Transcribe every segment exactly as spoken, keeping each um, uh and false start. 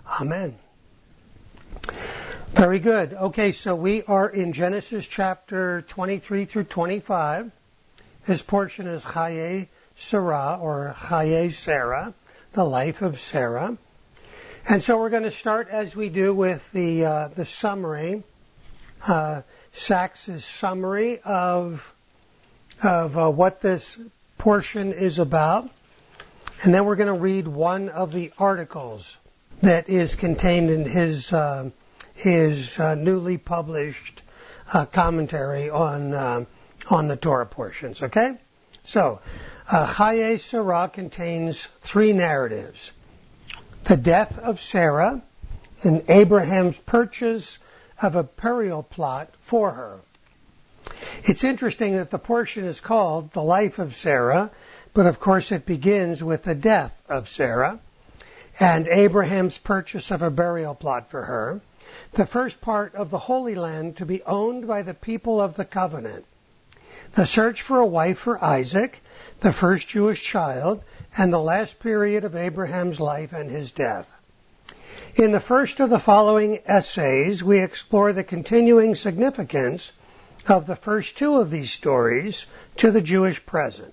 Amen. Very good. Okay, so we are in Genesis chapter twenty-three through twenty-five. This portion is Chaye Sarah, or Chaye Sarah, the life of Sarah. And so we're going to start, as we do, with the uh, the summary, uh, Sachs's summary of of uh, what this portion is about. And then we're going to read one of the articles that is contained in his uh, his uh, newly published uh, commentary on uh, on the Torah portions. Okay, so uh, Chaye Sarah contains three narratives: the death of Sarah and Abraham's purchase of a burial plot for her. It's interesting that the portion is called the life of Sarah, but of course it begins with the death of Sarah and Abraham's purchase of a burial plot for her, the first part of the Holy Land to be owned by the people of the covenant, the search for a wife for Isaac, the first Jewish child, and the last period of Abraham's life and his death. In the first of the following essays, we explore the continuing significance of the first two of these stories to the Jewish present.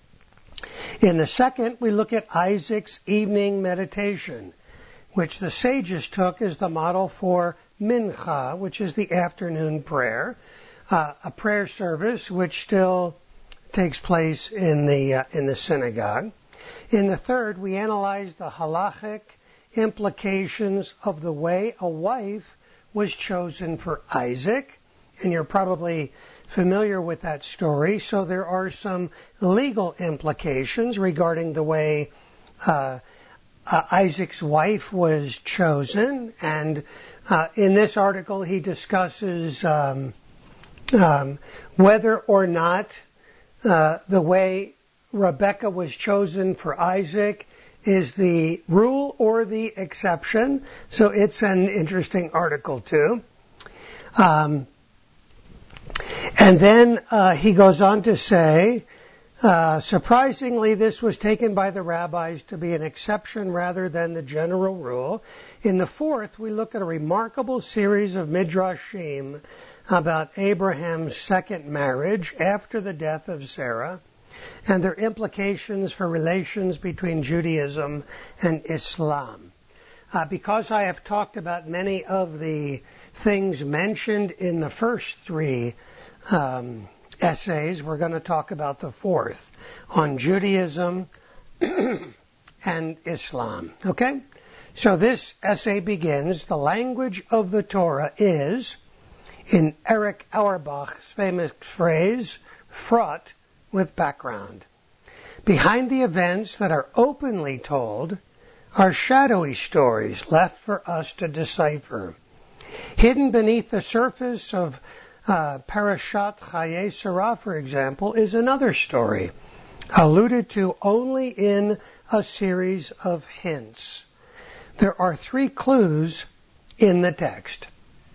In the second, we look at Isaac's evening meditation, which the sages took as the model for Mincha, which is the afternoon prayer, uh, a prayer service which still takes place in the uh, in the synagogue. In the third, we analyze the halachic implications of the way a wife was chosen for Isaac, and you're probably familiar with that story, so there are some legal implications regarding the way uh, uh, Isaac's wife was chosen. And uh, in this article, he discusses um, um, whether or not uh, the way Rebekah was chosen for Isaac is the rule or the exception. So it's an interesting article, too. Um, And then uh, he goes on to say, uh, surprisingly, this was taken by the rabbis to be an exception rather than the general rule. In the fourth, we look at a remarkable series of midrashim about Abraham's second marriage after the death of Sarah and their implications for relations between Judaism and Islam. Uh, because I have talked about many of the things mentioned in the first three Um, essays, we're going to talk about the fourth on Judaism and Islam. Okay? So this essay begins, the language of the Torah is, in Eric Auerbach's famous phrase, fraught with background. Behind the events that are openly told are shadowy stories left for us to decipher. Hidden beneath the surface of Uh, Parashat Chaye Sarah, for example, is another story, alluded to only in a series of hints. There are three clues in the text.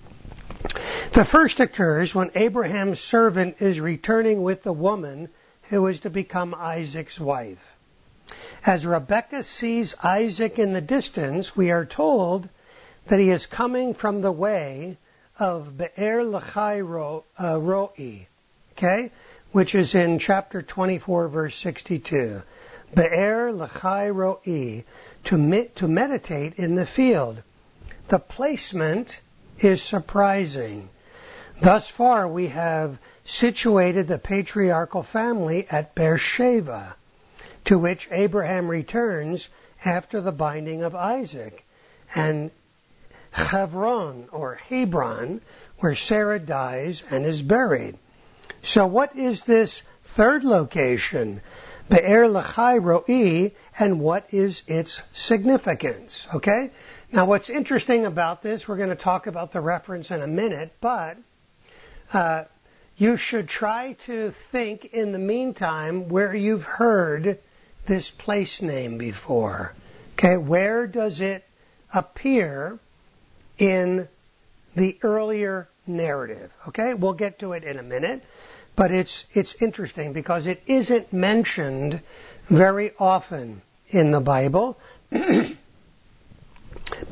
The first occurs when Abraham's servant is returning with the woman who is to become Isaac's wife. As Rebekah sees Isaac in the distance, we are told that he is coming from the way of Be'er Lachai Ro'i, okay, which is in chapter twenty-four, verse sixty-two. Be'er Lachai Ro'i, to me- to meditate in the field. The placement is surprising. Thus far, we have situated the patriarchal family at Beersheba, to which Abraham returns after the binding of Isaac, and Hebron, or Hebron, where Sarah dies and is buried. So what is this third location, Be'er Lachai Ro'i, and what is its significance? Okay? Now what's interesting about this, we're going to talk about the reference in a minute, but uh, you should try to think in the meantime where you've heard this place name before. Okay? Where does it appear in the earlier narrative? Okay, we'll get to it in a minute, but it's it's interesting because it isn't mentioned very often in the Bible, but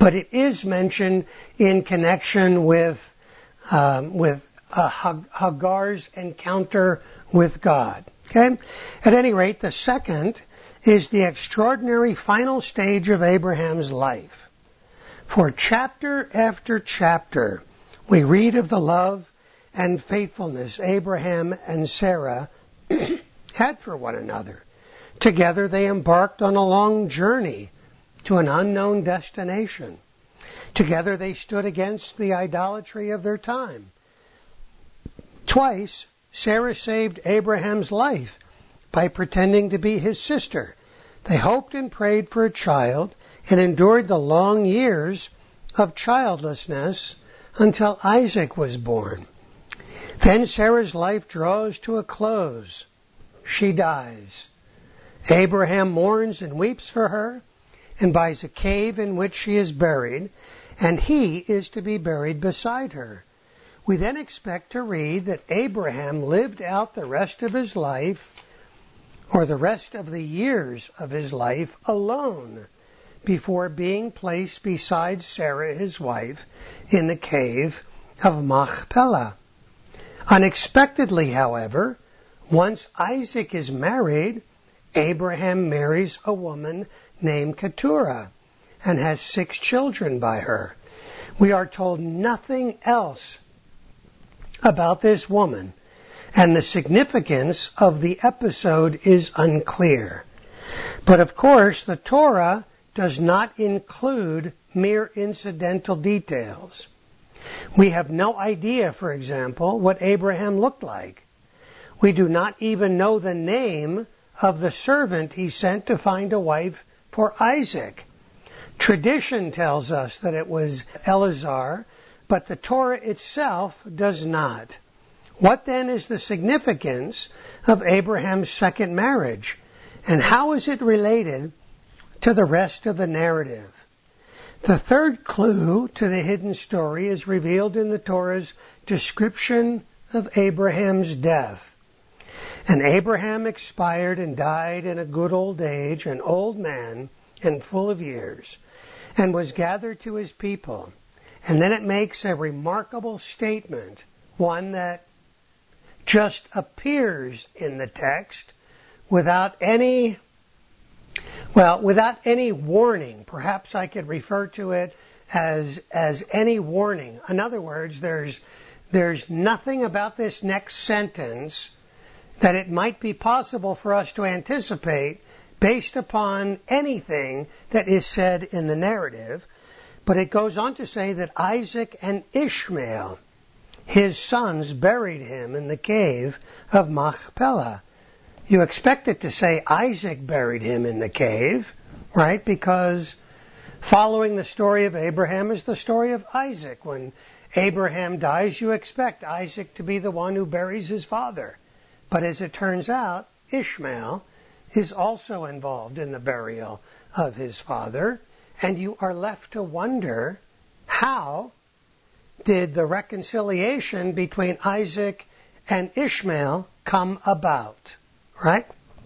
but it is mentioned in connection with um, with uh, Hagar's encounter with God. Okay? At any rate, the second is the extraordinary final stage of Abraham's life. For chapter after chapter, we read of the love and faithfulness Abraham and Sarah had for one another. Together they embarked on a long journey to an unknown destination. Together they stood against the idolatry of their time. Twice, Sarah saved Abraham's life by pretending to be his sister. They hoped and prayed for a child and endured the long years of childlessness until Isaac was born. Then Sarah's life draws to a close. She dies. Abraham mourns and weeps for her and buys a cave in which she is buried, and he is to be buried beside her. We then expect to read that Abraham lived out the rest of his life, or the rest of the years of his life, alone, before being placed beside Sarah, his wife, in the cave of Machpelah. Unexpectedly, however, once Isaac is married, Abraham marries a woman named Keturah and has six children by her. We are told nothing else about this woman, and the significance of the episode is unclear. But of course, the Torah does not include mere incidental details. We have no idea, for example, what Abraham looked like. We do not even know the name of the servant he sent to find a wife for Isaac. Tradition tells us that it was Eleazar, but the Torah itself does not. What then is the significance of Abraham's second marriage, and how is it related to the rest of the narrative? The third clue to the hidden story is revealed in the Torah's description of Abraham's death. And Abraham expired and died in a good old age, an old man and full of years, and was gathered to his people. And then it makes a remarkable statement, one that just appears in the text without any, well, without any warning. Perhaps I could refer to it as as any warning. In other words, there's there's nothing about this next sentence that it might be possible for us to anticipate based upon anything that is said in the narrative. But it goes on to say that Isaac and Ishmael, his sons, buried him in the cave of Machpelah. You expect it to say Isaac buried him in the cave, right? Because following the story of Abraham is the story of Isaac. When Abraham dies, you expect Isaac to be the one who buries his father. But as it turns out, Ishmael is also involved in the burial of his father. And you are left to wonder, how did the reconciliation between Isaac and Ishmael come about? Right?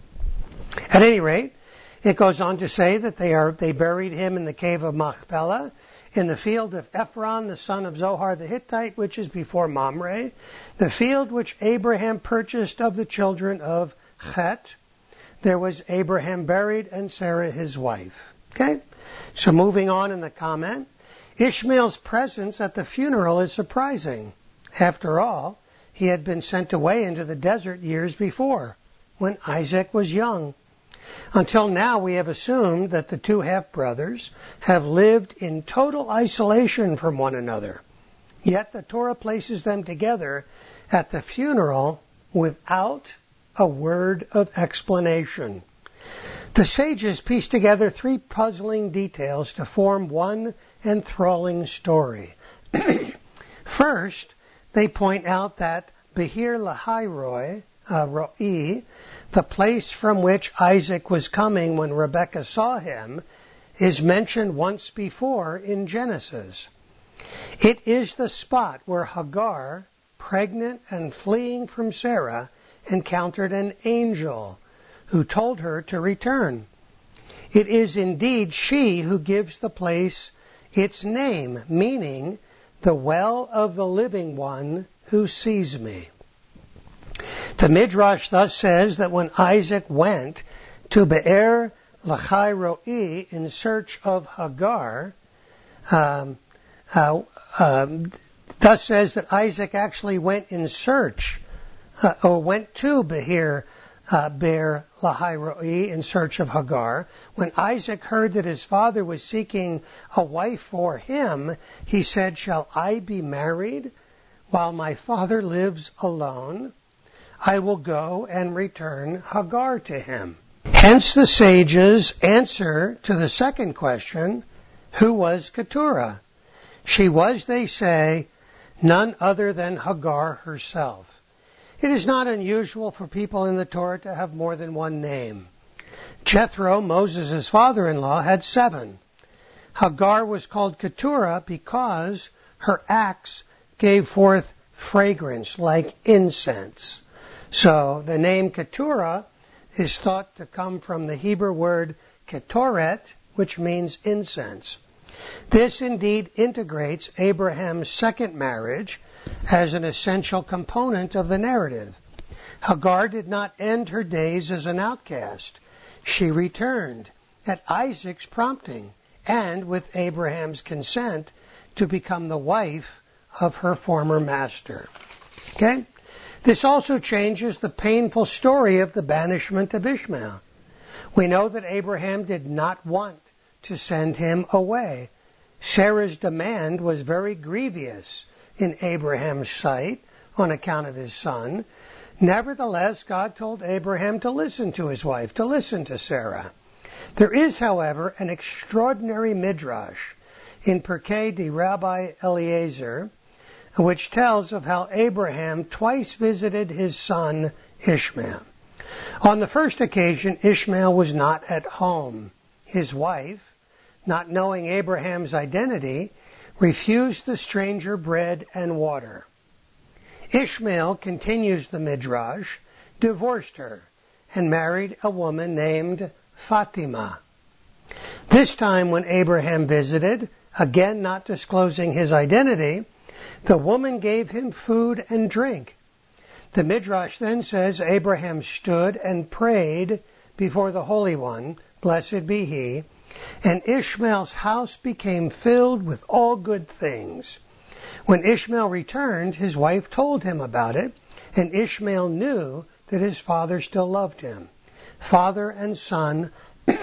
At any rate, it goes on to say that they are they buried him in the cave of Machpelah, in the field of Ephron, the son of Zohar the Hittite, which is before Mamre, the field which Abraham purchased of the children of Chet. There was Abraham buried and Sarah his wife. Okay? So moving on in the comment, Ishmael's presence at the funeral is surprising. After all, he had been sent away into the desert years before, when Isaac was young. Until now, we have assumed that the two half-brothers have lived in total isolation from one another. Yet the Torah places them together at the funeral without a word of explanation. The sages piece together three puzzling details to form one enthralling story. First, they point out that Behir Lahairoi, uh, Ro'i, the place from which Isaac was coming when Rebekah saw him, is mentioned once before in Genesis. It is the spot where Hagar, pregnant and fleeing from Sarah, encountered an angel who told her to return. It is indeed she who gives the place its name meaning the well of the living one who sees me. The Midrash thus says that when Isaac went to Be'er Lahai Roi in search of Hagar, um, uh, um, thus says that Isaac actually went in search, uh, or went to Be'er uh, Be'er Lahai Roi in search of Hagar. When Isaac heard that his father was seeking a wife for him, he said, "Shall I be married while my father lives alone? I will go and return Hagar to him." Hence the sages' answer to the second question, who was Keturah? She was, they say, none other than Hagar herself. It is not unusual for people in the Torah to have more than one name. Jethro, Moses' father-in-law, had seven. Hagar was called Keturah because her acts gave forth fragrance like incense. So the name Keturah is thought to come from the Hebrew word ketoret, which means incense. This indeed integrates Abraham's second marriage as an essential component of the narrative. Hagar did not end her days as an outcast. She returned at Isaac's prompting and with Abraham's consent to become the wife of her former master. Okay? This also changes the painful story of the banishment of Ishmael. We know that Abraham did not want to send him away. Sarah's demand was very grievous in Abraham's sight on account of his son. Nevertheless, God told Abraham to listen to his wife, to listen to Sarah. There is, however, an extraordinary midrash in Pirkei de Rabbi Eliezer, which tells of how Abraham twice visited his son Ishmael. On the first occasion, Ishmael was not at home. His wife, not knowing Abraham's identity, refused the stranger bread and water. Ishmael, continues the Midrash, divorced her and married a woman named Fatima. This time when Abraham visited, again not disclosing his identity, the woman gave him food and drink. The Midrash then says Abraham stood and prayed before the Holy One, blessed be he, and Ishmael's house became filled with all good things. When Ishmael returned, his wife told him about it, and Ishmael knew that his father still loved him. Father and son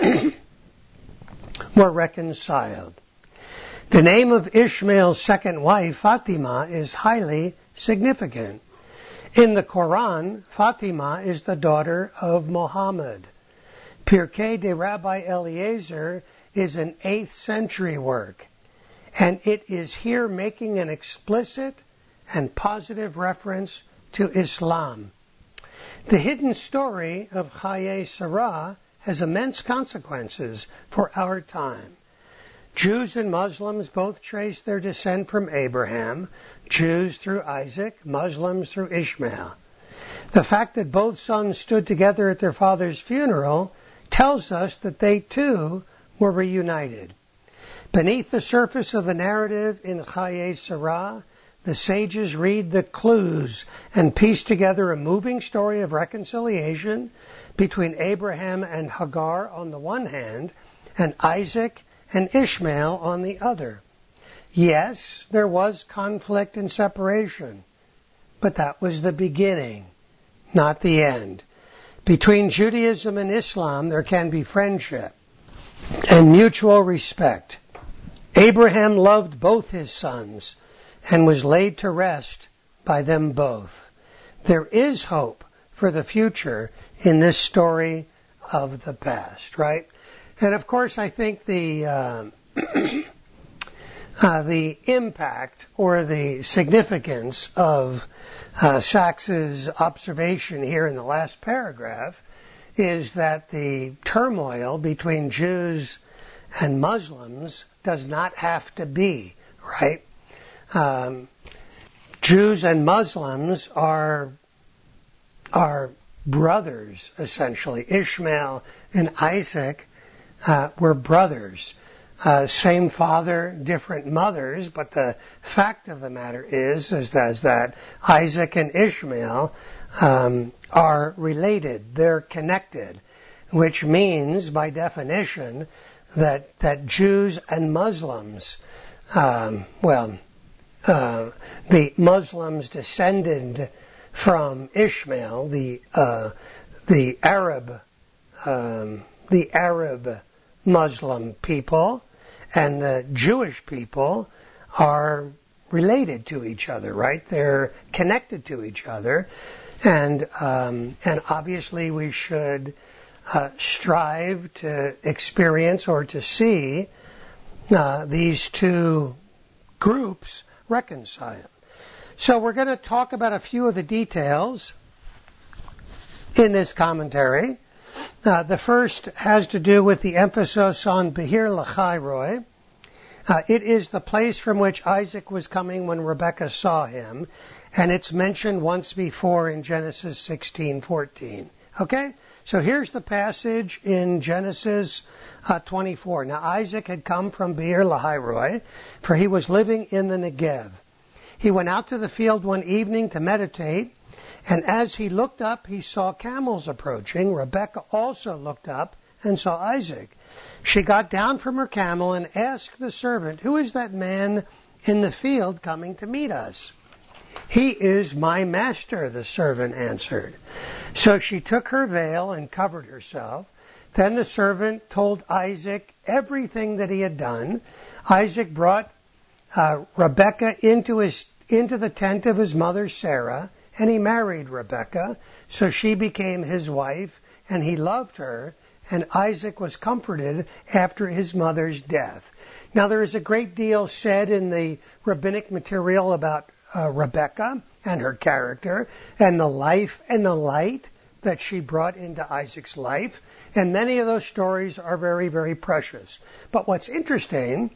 were reconciled. The name of Ishmael's second wife, Fatima, is highly significant. In the Quran, Fatima is the daughter of Muhammad. Pirkei de Rabbi Eliezer is an eighth century work, and it is here making an explicit and positive reference to Islam. The hidden story of Chayei Sarah has immense consequences for our time. Jews and Muslims both trace their descent from Abraham, Jews through Isaac, Muslims through Ishmael. The fact that both sons stood together at their father's funeral tells us that they too were reunited. Beneath the surface of the narrative in Chayei Sarah, the sages read the clues and piece together a moving story of reconciliation between Abraham and Hagar on the one hand, and Isaac and Ishmael on the other. Yes, there was conflict and separation, but that was the beginning, not the end. Between Judaism and Islam, there can be friendship and mutual respect. Abraham loved both his sons and was laid to rest by them both. There is hope for the future in this story of the past, right? And of course, I think the uh, uh, the impact or the significance of uh, Sachs's observation here in the last paragraph is that the turmoil between Jews and Muslims does not have to be, right? Um, Jews and Muslims are are brothers, essentially. Ishmael and Isaac Uh, were brothers. uh, same father, different mothers, but the fact of the matter is, is that, is that Isaac and Ishmael um, are related. They're connected, which means, by definition, that that Jews and Muslims, um, well, uh, the Muslims descended from Ishmael, the uh, the Arab um, the Arab Muslim people, and the Jewish people are related to each other, right? They're connected to each other, and um, and obviously we should uh, strive to experience or to see uh, these two groups reconcile. So we're going to talk about a few of the details in this commentary. Uh, the first has to do with the emphasis on Beer Lahai Roi. Uh, it is the place from which Isaac was coming when Rebekah saw him, and it's mentioned once before in Genesis sixteen fourteen. Okay? So here's the passage in Genesis uh, twenty-four. Now Isaac had come from Beer Lahai Roi, for he was living in the Negev. He went out to the field one evening to meditate, and as he looked up, he saw camels approaching. Rebekah also looked up and saw Isaac. She got down from her camel and asked the servant, "Who is that man in the field coming to meet us?" "He is my master," the servant answered. So she took her veil and covered herself. Then the servant told Isaac everything that he had done. Isaac brought uh, Rebekah into his into the tent of his mother Sarah, and he married Rebekah. So she became his wife, and he loved her, and Isaac was comforted after his mother's death. Now there is a great deal said in the rabbinic material about uh, Rebekah and her character, and the life and the light that she brought into Isaac's life, and many of those stories are very, very precious. But what's interesting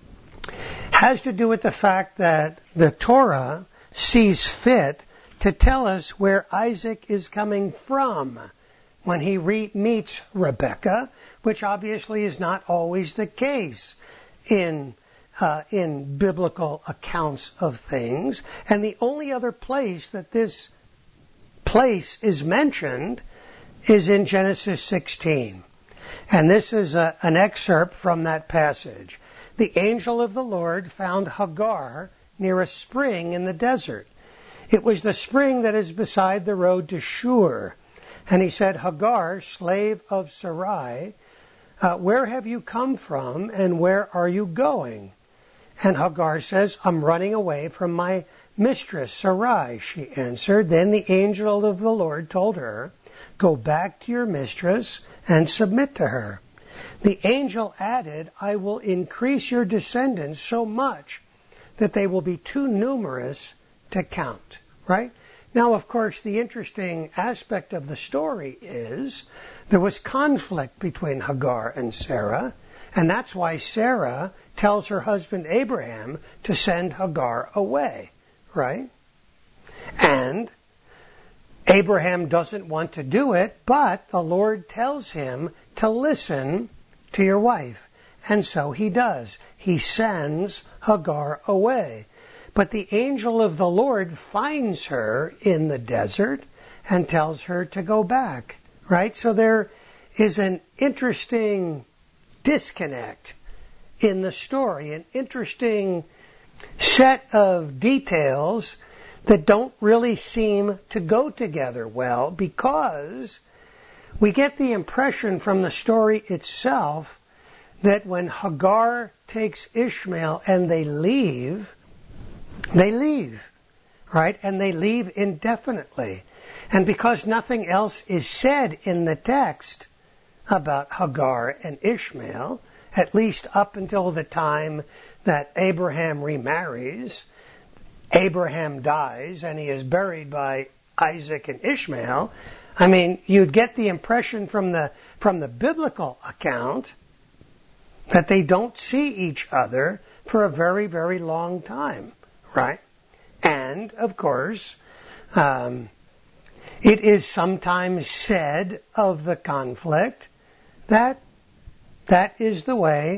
has to do with the fact that the Torah sees fit to tell us where Isaac is coming from when he re- meets Rebekah, which obviously is not always the case in uh, in biblical accounts of things. And the only other place that this place is mentioned is in Genesis sixteen. And this is a, an excerpt from that passage. The angel of the Lord found Hagar near a spring in the desert. It was the spring that is beside the road to Shur. And he said, "Hagar, slave of Sarai, uh, where have you come from and where are you going?" And Hagar says, "I'm running away from my mistress Sarai," she answered. Then the angel of the Lord told her, "Go back to your mistress and submit to her." The angel added, "I will increase your descendants so much that they will be too numerous to count." Right? Now, of course, the interesting aspect of the story is there was conflict between Hagar and Sarah, and that's why Sarah tells her husband Abraham to send Hagar away. Right? And Abraham doesn't want to do it, but the Lord tells him to listen to your wife. And so he does. He sends Hagar away. But the angel of the Lord finds her in the desert and tells her to go back. Right? So there is an interesting disconnect in the story, an interesting set of details that don't really seem to go together well, because we get the impression from the story itself that when Hagar takes Ishmael and they leave, they leave, right? And they leave indefinitely. And because nothing else is said in the text about Hagar and Ishmael, at least up until the time that Abraham remarries, Abraham dies and he is buried by Isaac and Ishmael. I mean, you'd get the impression from the from the biblical account that they don't see each other for a very, very long time, right? And, of course, um, it is sometimes said of the conflict that that is the way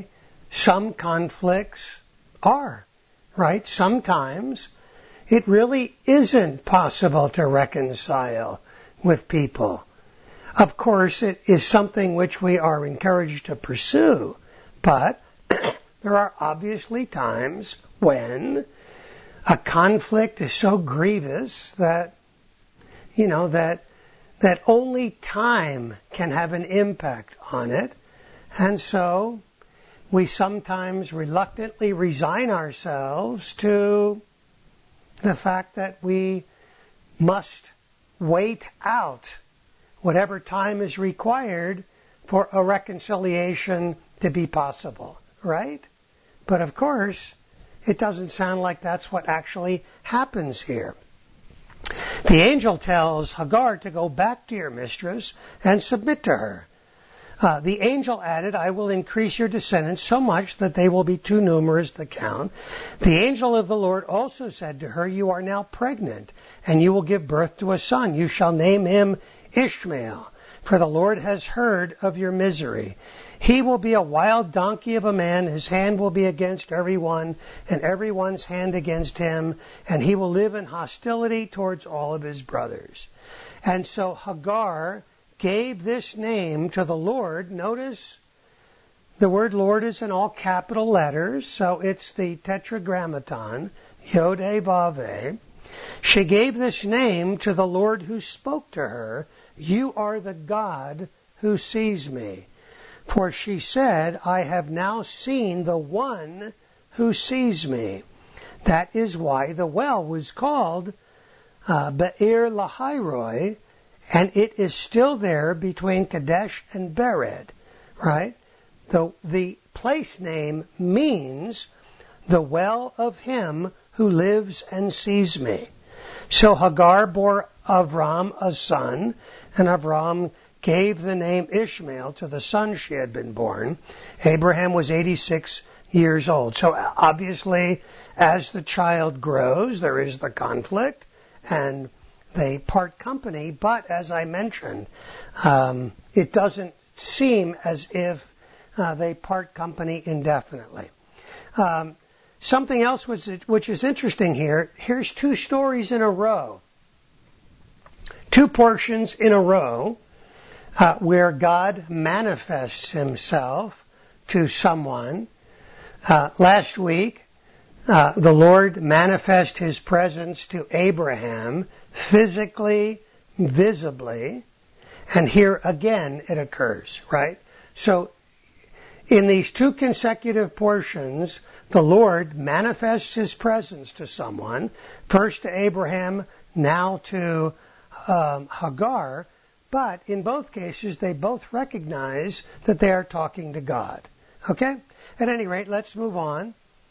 some conflicts are, right? Sometimes it really isn't possible to reconcile with people. Of course, it is something which we are encouraged to pursue, but there are obviously times when a conflict is so grievous that, you know, that that only time can have an impact on it. And so we sometimes reluctantly resign ourselves to the fact that we must wait out whatever time is required for a reconciliation to be possible, right? But of course, it doesn't sound like that's what actually happens here. The angel tells Hagar to go back to your mistress and submit to her. Uh, the angel added, I will increase your descendants so much that they will be too numerous to count. The angel of the Lord also said to her, you are now pregnant, and you will give birth to a son. You shall name him Ishmael, for the Lord has heard of your misery. He will be a wild donkey of a man. His hand will be against everyone, and everyone's hand against him, and he will live in hostility towards all of his brothers. And so Hagar gave this name to the Lord. Notice the word Lord is in all capital letters, so it's the tetragrammaton, Yod-Heh-Vav-Heh. She gave this name to the Lord who spoke to her, you are the God who sees me. For she said, I have now seen the one who sees me. That is why the well was called uh, Be'er Lahairoi, and it is still there between Kadesh and Bered, right? The, the place name means the well of him who lives and sees me. So Hagar bore Avram a son, and Avram gave the name Ishmael to the son she had been born. Abraham was eighty-six years old. So obviously, as the child grows, there is the conflict, and they part company. But as I mentioned, um, it doesn't seem as if uh, they part company indefinitely. Um, something else was, which is interesting here, here's two stories in a row. Two portions in a row uh, where God manifests himself to someone. Uh, last week, uh, the Lord manifested his presence to Abraham physically, visibly, and here again it occurs, right? So in these two consecutive portions, the Lord manifests his presence to someone, first to Abraham, now to um, Hagar, but in both cases they both recognize that they are talking to God. Okay? At any rate, let's move on.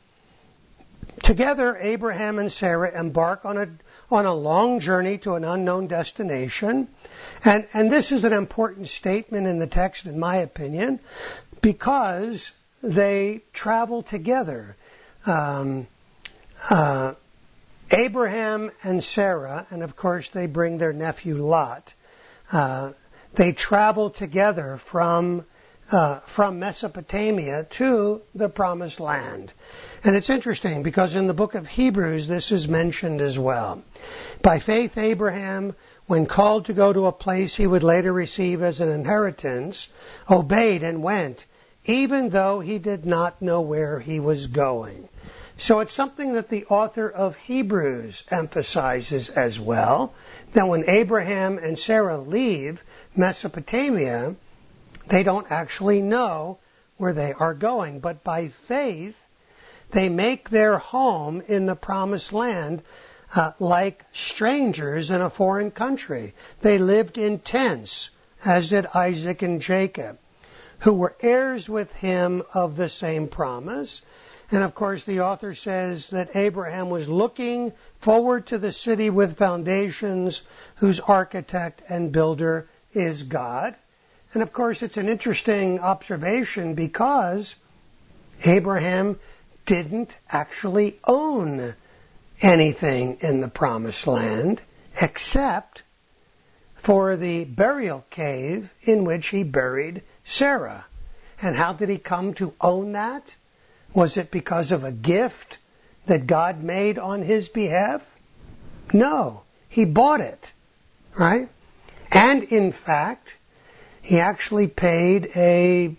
Together, Abraham and Sarah embark on a on a long journey to an unknown destination. And, and this is an important statement in the text, in my opinion, because they travel together. Um, uh, Abraham and Sarah, and of course they bring their nephew Lot, uh, they travel together from Uh, from Mesopotamia to the Promised Land. And it's interesting because in the book of Hebrews this is mentioned as well. By faith Abraham, when called to go to a place he would later receive as an inheritance, obeyed and went, even though he did not know where he was going. So it's something that the author of Hebrews emphasizes as well, that when Abraham and Sarah leave Mesopotamia, they don't actually know where they are going. But by faith, they make their home in the Promised Land uh, like strangers in a foreign country. They lived in tents, as did Isaac and Jacob, who were heirs with him of the same promise. And of course, the author says that Abraham was looking forward to the city with foundations, whose architect and builder is God. And of course, it's an interesting observation because Abraham didn't actually own anything in the Promised Land except for the burial cave in which he buried Sarah. And how did he come to own that? Was it because of a gift that God made on his behalf? No. He bought it, right? And in fact, he actually paid a...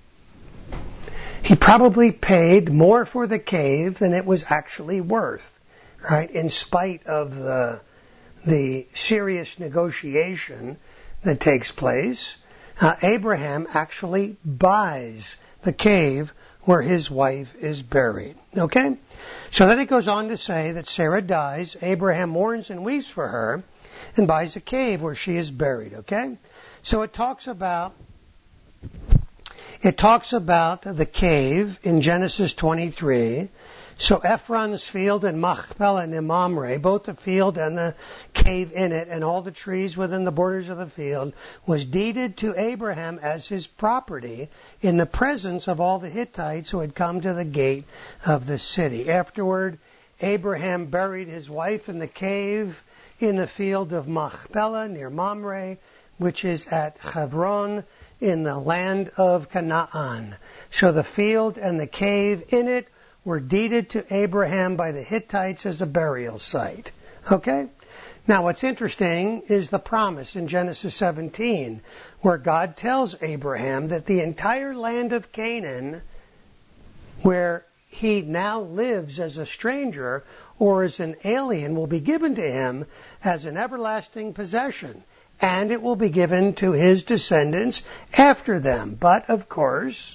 He probably paid more for the cave than it was actually worth, right? In spite of the, the serious negotiation that takes place, uh, Abraham actually buys the cave where his wife is buried. Okay? So then it goes on to say that Sarah dies, Abraham mourns and weeps for her, and buys a cave where she is buried. Okay? So it talks about it talks about the cave in Genesis twenty-three. So Ephron's field and Machpelah and Mamre, both the field and the cave in it, and all the trees within the borders of the field, was deeded to Abraham as his property in the presence of all the Hittites who had come to the gate of the city. Afterward, Abraham buried his wife in the cave in the field of Machpelah near Mamre, which is at Hebron in the land of Canaan. So the field and the cave in it were deeded to Abraham by the Hittites as a burial site. Okay? Now what's interesting is the promise in Genesis seventeen, where God tells Abraham that the entire land of Canaan, where he now lives as a stranger or as an alien, will be given to him as an everlasting possession. And it will be given to his descendants after them. But, of course,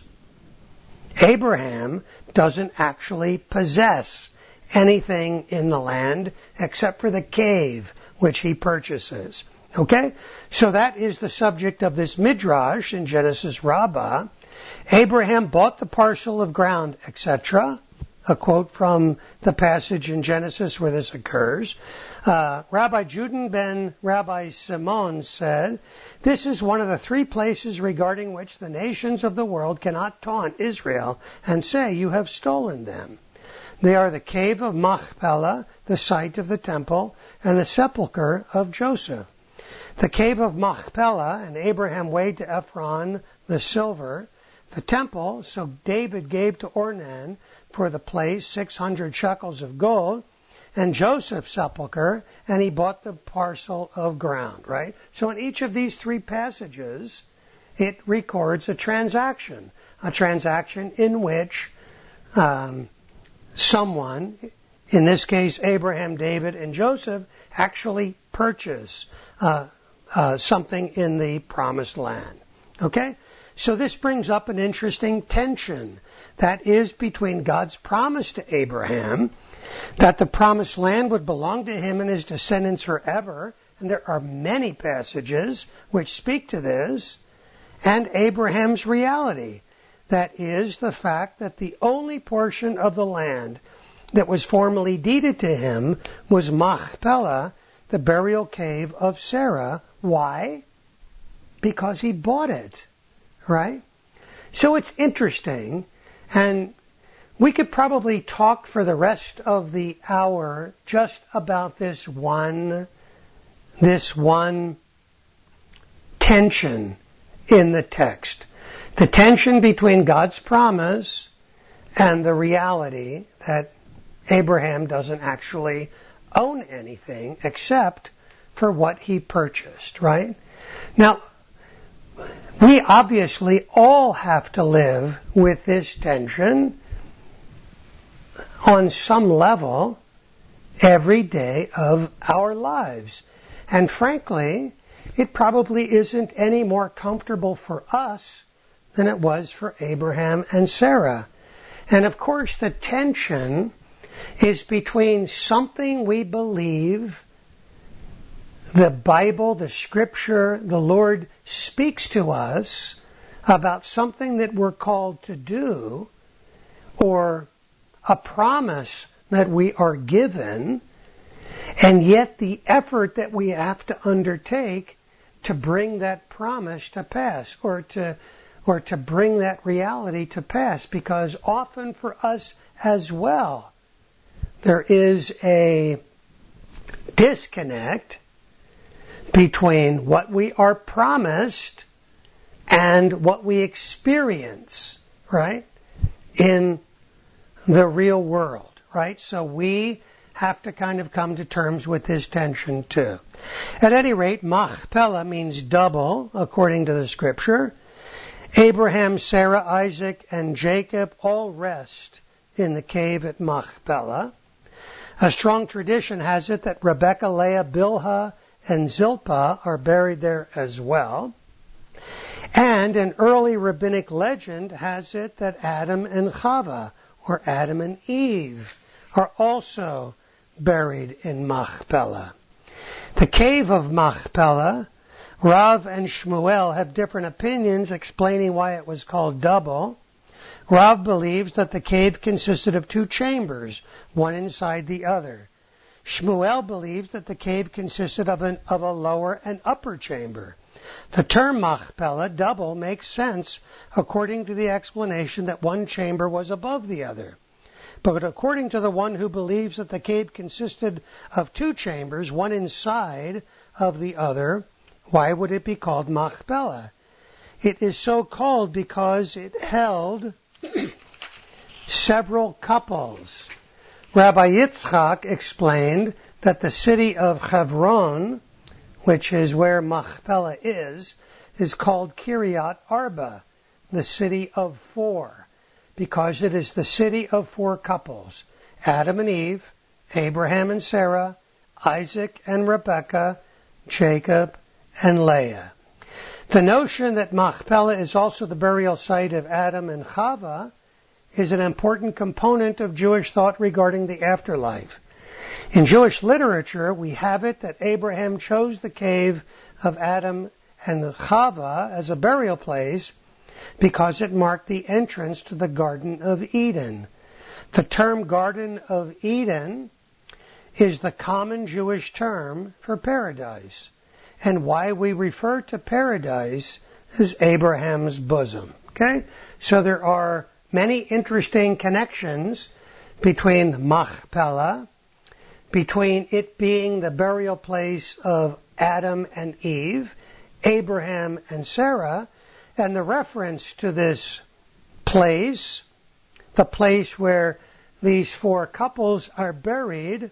Abraham doesn't actually possess anything in the land except for the cave which he purchases. Okay? So that is the subject of this midrash in Genesis Rabbah. Abraham bought the parcel of ground, et cetera. A quote from the passage in Genesis where this occurs. Uh, Rabbi Judin ben Rabbi Simon said, "This is one of the three places regarding which the nations of the world cannot taunt Israel and say, 'You have stolen them.' They are the cave of Machpelah, the site of the temple, and the sepulchre of Joseph. The cave of Machpelah, and Abraham weighed to Ephron the silver. The temple, so David gave to Ornan for the place six hundred shekels of gold, and Joseph's sepulchre, and he bought the parcel of ground," right? So in each of these three passages, it records a transaction, a transaction in which um, someone, in this case Abraham, David, and Joseph, actually purchase uh, uh, something in the promised land. Okay? So this brings up an interesting tension that is between God's promise to Abraham that the promised land would belong to him and his descendants forever, and there are many passages which speak to this, and Abraham's reality, that is the fact that the only portion of the land that was formally deeded to him was Machpelah, the burial cave of Sarah. Why? Because he bought it. Right? So it's interesting, and we could probably talk for the rest of the hour just about this one, this one tension in the text. The tension between God's promise and the reality that Abraham doesn't actually own anything except for what he purchased, right? Now, we obviously all have to live with this tension on some level every day of our lives. And frankly, it probably isn't any more comfortable for us than it was for Abraham and Sarah. And of course, the tension is between something we believe the Bible, the Scripture, the Lord speaks to us about something that we're called to do, or a promise that we are given, and yet the effort that we have to undertake to bring that promise to pass, or to or to bring that reality to pass, because often for us as well, there is a disconnect between what we are promised and what we experience, right, in the real world, right? So we have to kind of come to terms with this tension too. At any rate, Machpelah means double, according to the scripture. Abraham, Sarah, Isaac, and Jacob all rest in the cave at Machpelah. A strong tradition has it that Rebekah, Leah, Bilhah, and Zilpah are buried there as well. And an early rabbinic legend has it that Adam and Chava, or Adam and Eve, are also buried in Machpelah. The cave of Machpelah, Rav and Shmuel have different opinions explaining why it was called double. Rav believes that the cave consisted of two chambers, one inside the other. Shmuel believes that the cave consisted of, an, of a lower and upper chamber. The term Machpelah, double, makes sense according to the explanation that one chamber was above the other. But according to the one who believes that the cave consisted of two chambers, one inside of the other, why would it be called Machpelah? It is so called because it held several couples. Rabbi Yitzchak explained that the city of Hebron, which is where Machpelah is, is called Kiryat Arba, the city of four, because it is the city of four couples, Adam and Eve, Abraham and Sarah, Isaac and Rebekah, Jacob and Leah. The notion that Machpelah is also the burial site of Adam and Chava is an important component of Jewish thought regarding the afterlife. In Jewish literature, we have it that Abraham chose the cave of Adam and Chava as a burial place because it marked the entrance to the Garden of Eden. The term Garden of Eden is the common Jewish term for paradise, and why we refer to paradise as Abraham's bosom. Okay? So there are many interesting connections between Machpelah, between it being the burial place of Adam and Eve, Abraham and Sarah, and the reference to this place, the place where these four couples are buried,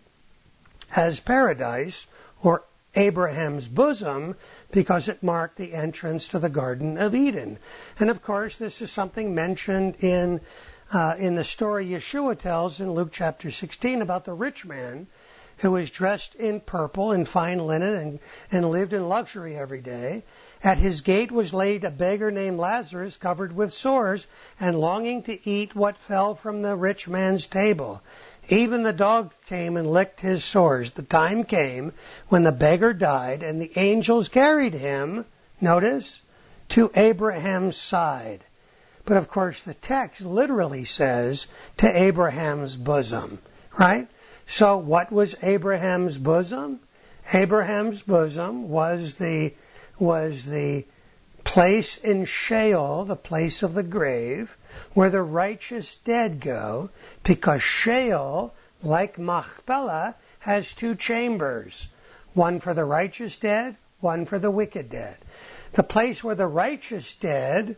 as paradise, or Abraham's bosom, because it marked the entrance to the Garden of Eden. And of course, this is something mentioned in uh, in the story Yeshua tells in Luke chapter sixteen about the rich man who was dressed in purple and fine linen and, and lived in luxury every day. At his gate was laid a beggar named Lazarus, covered with sores, and longing to eat what fell from the rich man's table. Even the dog came and licked his sores. The time came when the beggar died, and the angels carried him, notice, to Abraham's side. But of course the text literally says, to Abraham's bosom, right? So what was Abraham's bosom? Abraham's bosom was the, was the place in Sheol, the place of the grave, where the righteous dead go, because Sheol, like Machpelah, has two chambers, one for the righteous dead, one for the wicked dead. The place where the righteous dead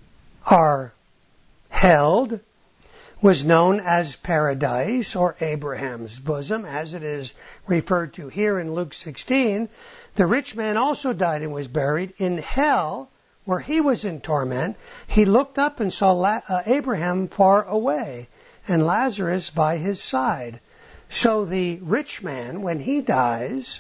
are held was known as paradise, or Abraham's bosom, as it is referred to here in Luke sixteen. The rich man also died and was buried in hell, where he was in torment. He looked up and saw La- uh, Abraham far away, and Lazarus by his side. So the rich man, when he dies,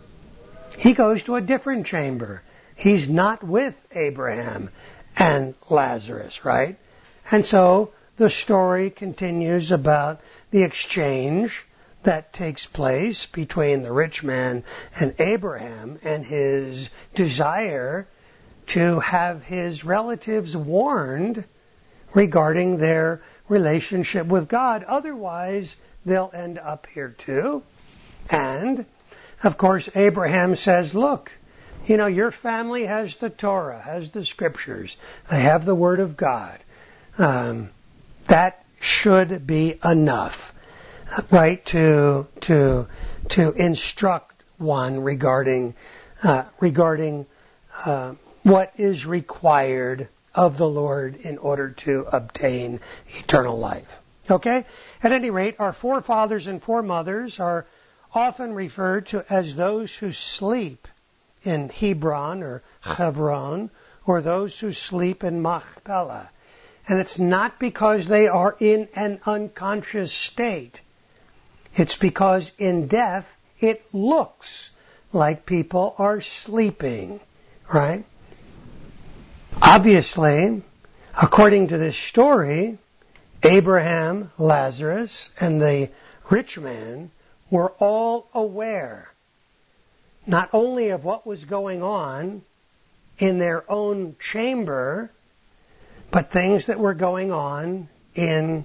he goes to a different chamber. He's not with Abraham and Lazarus, right? And so the story continues about the exchange that takes place between the rich man and Abraham, and his desire to have his relatives warned regarding their relationship with God. Otherwise, they'll end up here too. And, of course, Abraham says, look, you know, your family has the Torah, has the Scriptures. They have the Word of God. Um, that should be enough, right, to to to instruct one regarding uh, regarding uh, what is required of the Lord in order to obtain eternal life. Okay? At any rate, our forefathers and foremothers are often referred to as those who sleep in Hebron or Hebron, or those who sleep in Machpelah. And it's not because they are in an unconscious state. It's because in death it looks like people are sleeping, right? Obviously, according to this story, Abraham, Lazarus, and the rich man were all aware not only of what was going on in their own chamber, but things that were going on in,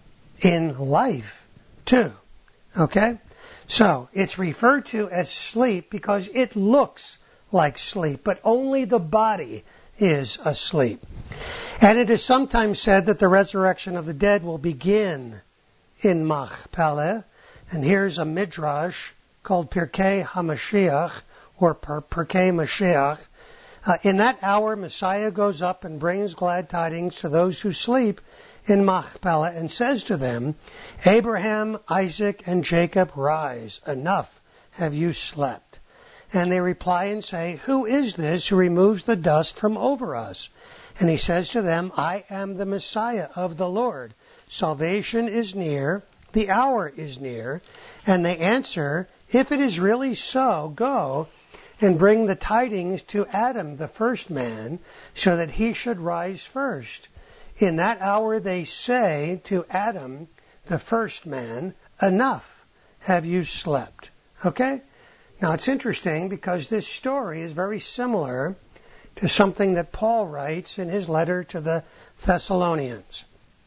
in life too. Okay? So, it's referred to as sleep because it looks like sleep, but only the body is asleep. And it is sometimes said that the resurrection of the dead will begin in Machpelah. And here's a midrash called Pirkei HaMashiach, or Pirkei Mashiach. Uh, in that hour, Messiah goes up and brings glad tidings to those who sleep in Machpelah and says to them, Abraham, Isaac, and Jacob, rise. Enough have you slept. And they reply and say, who is this who removes the dust from over us? And he says to them, I am the Messiah of the Lord. Salvation is near, the hour is near. And they answer, if it is really so, go and bring the tidings to Adam, the first man, so that he should rise first. In that hour they say to Adam, the first man, enough have you slept. Okay? Now it's interesting because this story is very similar to something that Paul writes in his letter to the Thessalonians.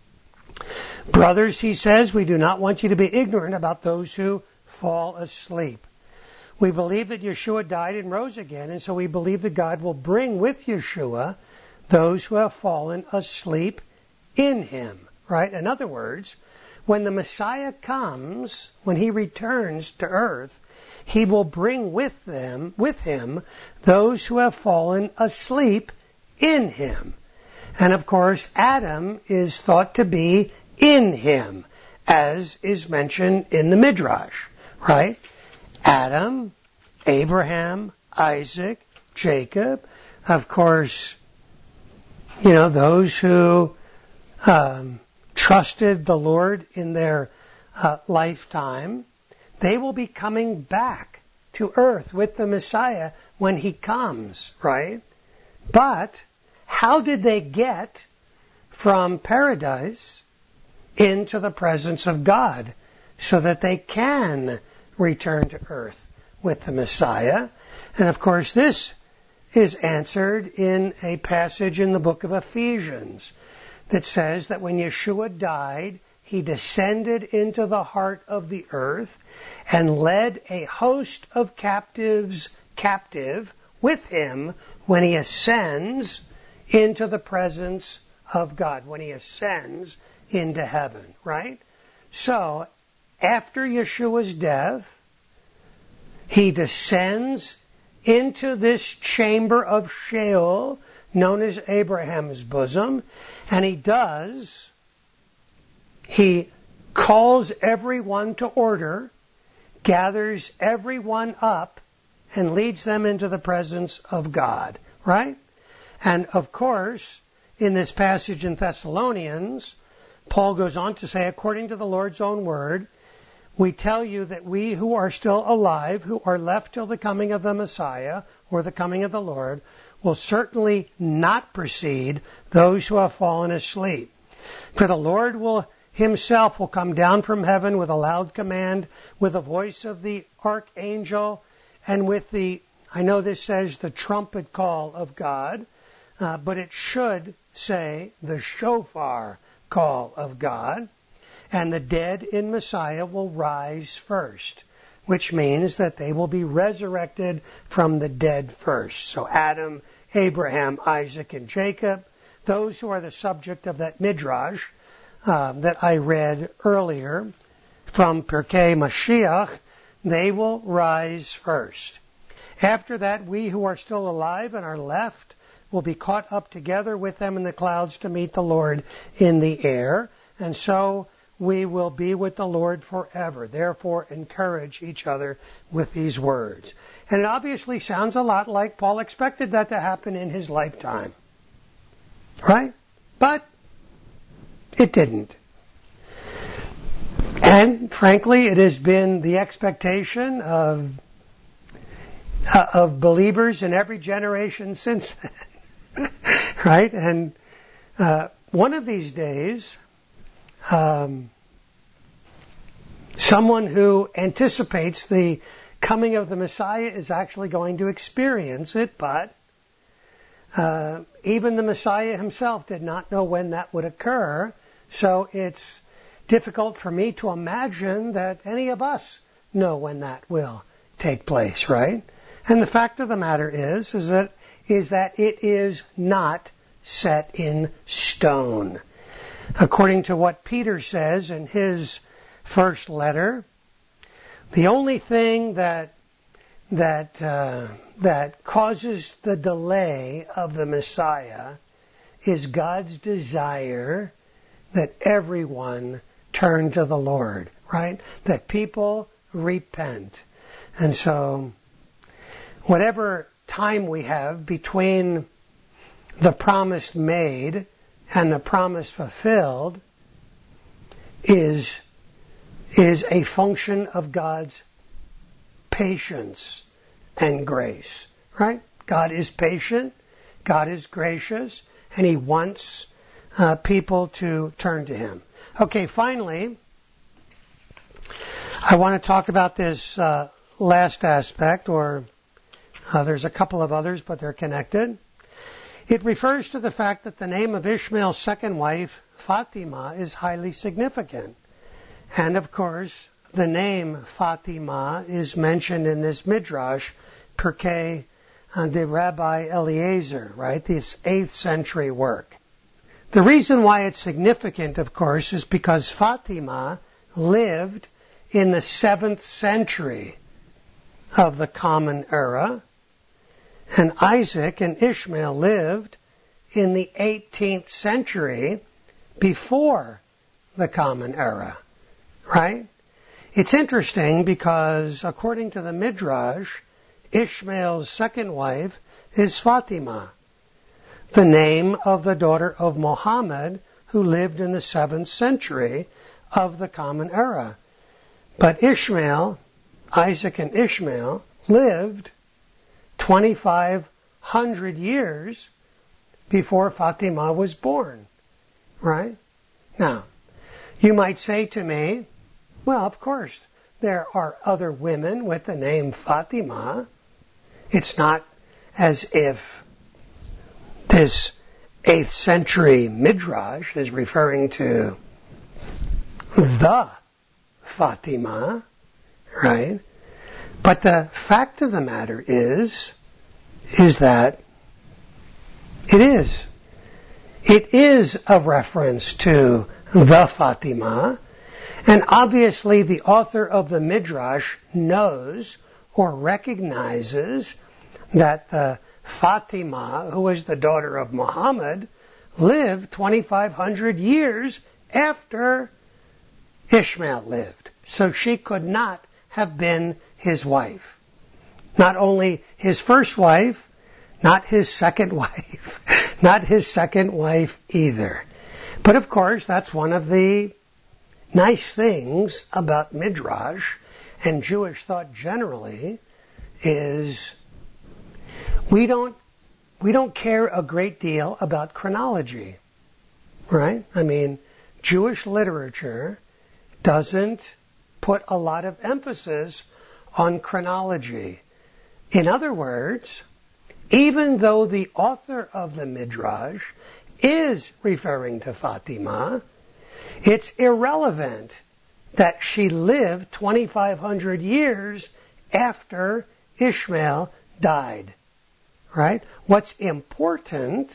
Brothers, he says, we do not want you to be ignorant about those who fall asleep. We believe that Yeshua died and rose again, and so we believe that God will bring with Yeshua those who have fallen asleep in him. Right? In other words, when the Messiah comes, when he returns to earth, he will bring with them, with him, those who have fallen asleep in him. And of course, Adam is thought to be in him, as is mentioned in the Midrash, right? Adam, Abraham, Isaac, Jacob, of course, you know, those who um, trusted the Lord in their uh, lifetime, they will be coming back to earth with the Messiah when he comes, right? But how did they get from paradise into the presence of God so that they can return to earth with the Messiah? And of course this is answered in a passage in the book of Ephesians that says that when Yeshua died, he descended into the heart of the earth and led a host of captives captive with him when he ascends into the presence of God, when he ascends into heaven, right? So, after Yeshua's death, he descends into this chamber of Sheol, known as Abraham's bosom, and he does, he calls everyone to order, gathers everyone up, and leads them into the presence of God, right? And of course, in this passage in Thessalonians, Paul goes on to say, according to the Lord's own word, we tell you that we who are still alive, who are left till the coming of the Messiah, or the coming of the Lord, will certainly not precede those who have fallen asleep. For the Lord will himself will come down from heaven with a loud command, with the voice of the archangel, and with the, I know this says the trumpet call of God, uh, but it should say the shofar call of God, and the dead in Messiah will rise first, which means that they will be resurrected from the dead first. So Adam, Abraham, Isaac, and Jacob, those who are the subject of that midrash uh, that I read earlier from Pirkei Mashiach, they will rise first. After that, we who are still alive and are left will be caught up together with them in the clouds to meet the Lord in the air. And so we will be with the Lord forever. Therefore, encourage each other with these words. And it obviously sounds a lot like Paul expected that to happen in his lifetime. Right? But it didn't. And frankly, it has been the expectation of uh, of believers in every generation since then. Right? And uh, one of these days, um, someone who anticipates the coming of the Messiah is actually going to experience it, but uh, even the Messiah himself did not know when that would occur, so it's difficult for me to imagine that any of us know when that will take place, right? And the fact of the matter is, is that is that it is not set in stone. According to what Peter says in his first letter, the only thing that that uh, that causes the delay of the Messiah is God's desire that everyone turn to the Lord, right? That people repent. And so, whatever time we have between the promise made and the promise fulfilled is, is a function of God's patience and grace, right? God is patient, God is gracious, and He wants uh, people to turn to Him. Okay, finally, I want to talk about this uh, last aspect, or uh, there's a couple of others, but they're connected. It refers to the fact that the name of Ishmael's second wife, Fatima, is highly significant. And of course, the name Fatima is mentioned in this Midrash, Pirkei de Rabbi Eliezer, right? This eighth century work. The reason why it's significant, of course, is because Fatima lived in the seventh century of the Common Era, and Isaac and Ishmael lived in the eighteenth century before the Common Era, right? It's interesting because, according to the Midrash, Ishmael's second wife is Fatima, the name of the daughter of Muhammad, who lived in the seventh century of the Common Era. But Ishmael, Isaac and Ishmael, lived twenty-five hundred years before Fatima was born, right? Now, you might say to me, well, of course, there are other women with the name Fatima. It's not as if this eighth century Midrash is referring to the Fatima, right? But the fact of the matter is, is that it is. It is a reference to the Fatima, and obviously the author of the Midrash knows or recognizes that the Fatima, who was the daughter of Muhammad, lived twenty-five hundred years after Ishmael lived. So she could not have been his wife. Not only his first wife, not his second wife, not his second wife either. But of course, that's one of the nice things about Midrash and Jewish thought generally is we don't we don't care a great deal about chronology, right? I mean, Jewish literature doesn't put a lot of emphasis on chronology. In other words, even though the author of the Midrash is referring to Fatima, it's irrelevant that she lived twenty-five hundred years after Ishmael died, right? What's important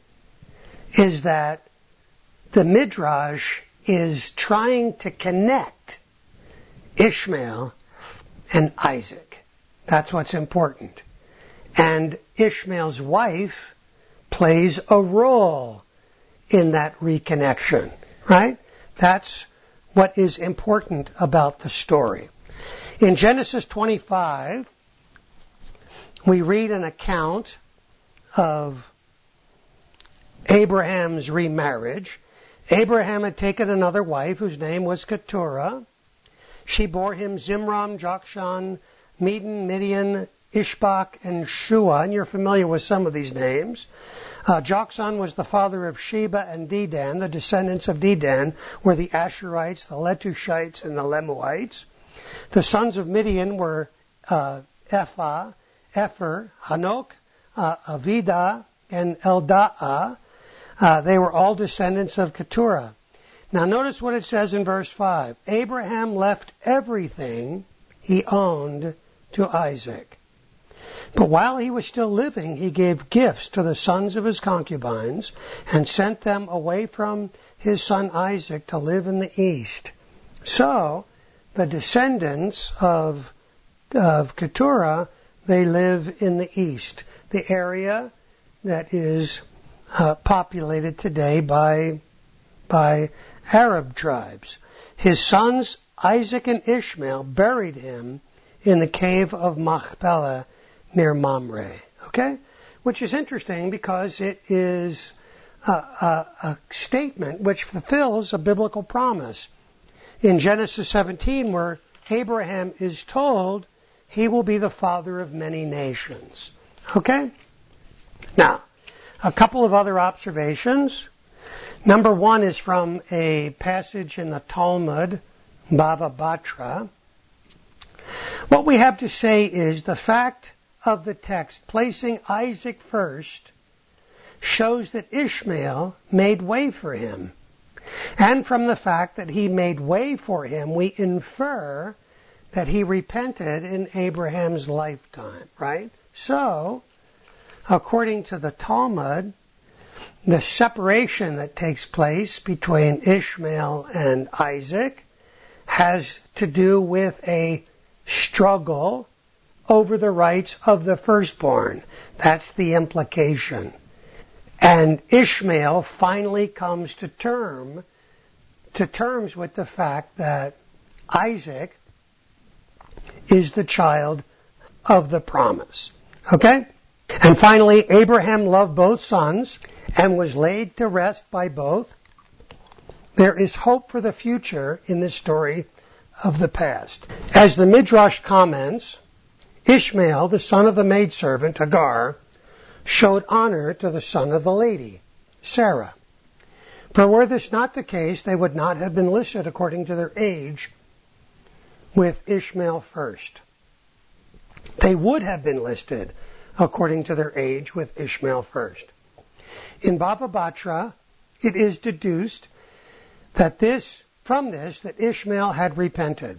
is that the Midrash is trying to connect Ishmael and Isaac. That's what's important. And Ishmael's wife plays a role in that reconnection, right? That's what is important about the story. In Genesis twenty-five, we read an account of Abraham's remarriage. Abraham had taken another wife whose name was Keturah. She bore him Zimram, Jokshan, Medan, Midian, Ishbak, and Shua. And you're familiar with some of these names. Uh, Jokshan was the father of Sheba and Dedan. The descendants of Dedan were the Asherites, the Letushites, and the Lemuites. The sons of Midian were uh, Ephah, Epher, Hanok, uh, Avidah, and Eldaah. Uh, they were all descendants of Keturah. Now notice what it says in verse five. Abraham left everything he owned to Isaac. But while he was still living, he gave gifts to the sons of his concubines and sent them away from his son Isaac to live in the east. So, the descendants of, of Keturah, they live in the east, the area that is uh, populated today by, by Arab tribes. His sons Isaac and Ishmael buried him in the cave of Machpelah near Mamre. Okay? Which is interesting because it is a, a, a statement which fulfills a biblical promise. In Genesis seventeen, where Abraham is told he will be the father of many nations. Okay? Now, a couple of other observations. Number one is from a passage in the Talmud, Bava Batra. What we have to say is the fact of the text placing Isaac first shows that Ishmael made way for him. And from the fact that he made way for him, we infer that he repented in Abraham's lifetime, right? So, according to the Talmud, the separation that takes place between Ishmael and Isaac has to do with a struggle over the rights of the firstborn. That's the implication. And Ishmael finally comes to term to terms with the fact that Isaac is the child of the promise. Okay? And finally, Abraham loved both sons and was laid to rest by both. There is hope for the future in this story of the past. As the Midrash comments, Ishmael, the son of the maidservant, Hagar, showed honor to the son of the lady, Sarah. For were this not the case, they would not have been listed according to their age with Ishmael first. They would have been listed according to their age with Ishmael first. In Bava Batra, it is deduced that this, from this, that Ishmael had repented.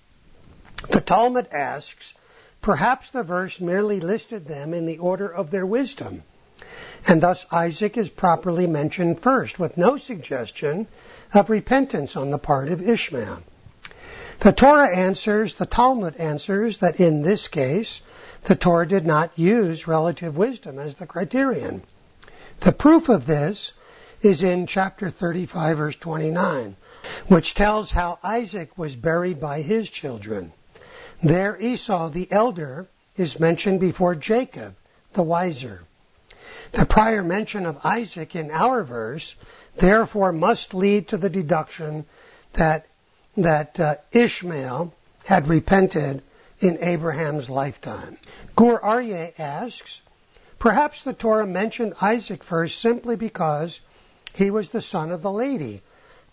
The Talmud asks, perhaps the verse merely listed them in the order of their wisdom, and thus Isaac is properly mentioned first, with no suggestion of repentance on the part of Ishmael. The Torah answers, the Talmud answers that in this case, the Torah did not use relative wisdom as the criterion. The proof of this is in chapter thirty-five, verse twenty-nine, which tells how Isaac was buried by his children. There Esau, the elder, is mentioned before Jacob, the wiser. The prior mention of Isaac in our verse, therefore, must lead to the deduction that, that uh, Ishmael had repented in Abraham's lifetime. Gur Aryeh asks, perhaps the Torah mentioned Isaac first simply because he was the son of the lady,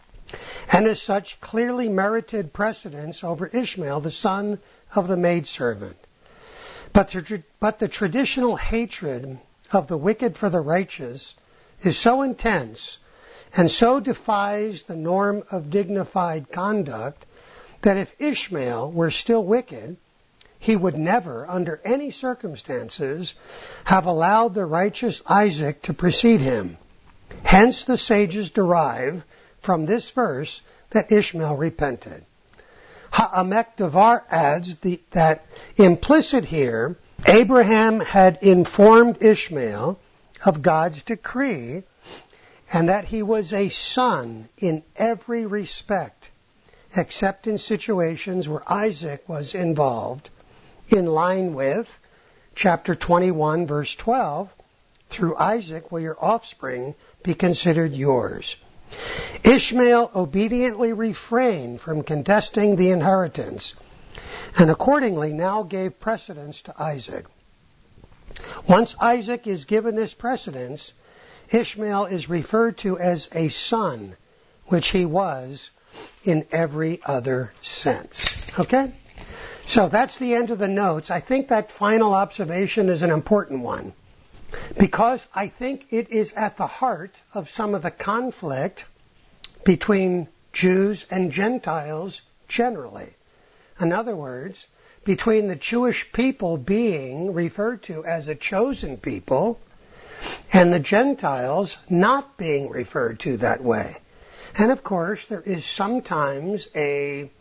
and as such clearly merited precedence over Ishmael, the son of the maidservant. But the, but the traditional hatred of the wicked for the righteous is so intense and so defies the norm of dignified conduct that if Ishmael were still wicked, he would never, under any circumstances, have allowed the righteous Isaac to precede him. Hence the sages derive from this verse that Ishmael repented. Ha'amek Devar adds the, that implicit here, Abraham had informed Ishmael of God's decree and that he was a son in every respect, except in situations where Isaac was involved, in line with chapter twenty-one, verse twelve, through Isaac will your offspring be considered yours. Ishmael obediently refrained from contesting the inheritance, and accordingly now gave precedence to Isaac. Once Isaac is given this precedence, Ishmael is referred to as a son, which he was in every other sense. Okay? So that's the end of the notes. I think that final observation is an important one, because I think it is at the heart of some of the conflict between Jews and Gentiles generally. In other words, between the Jewish people being referred to as a chosen people and the Gentiles not being referred to that way. And of course, there is sometimes a,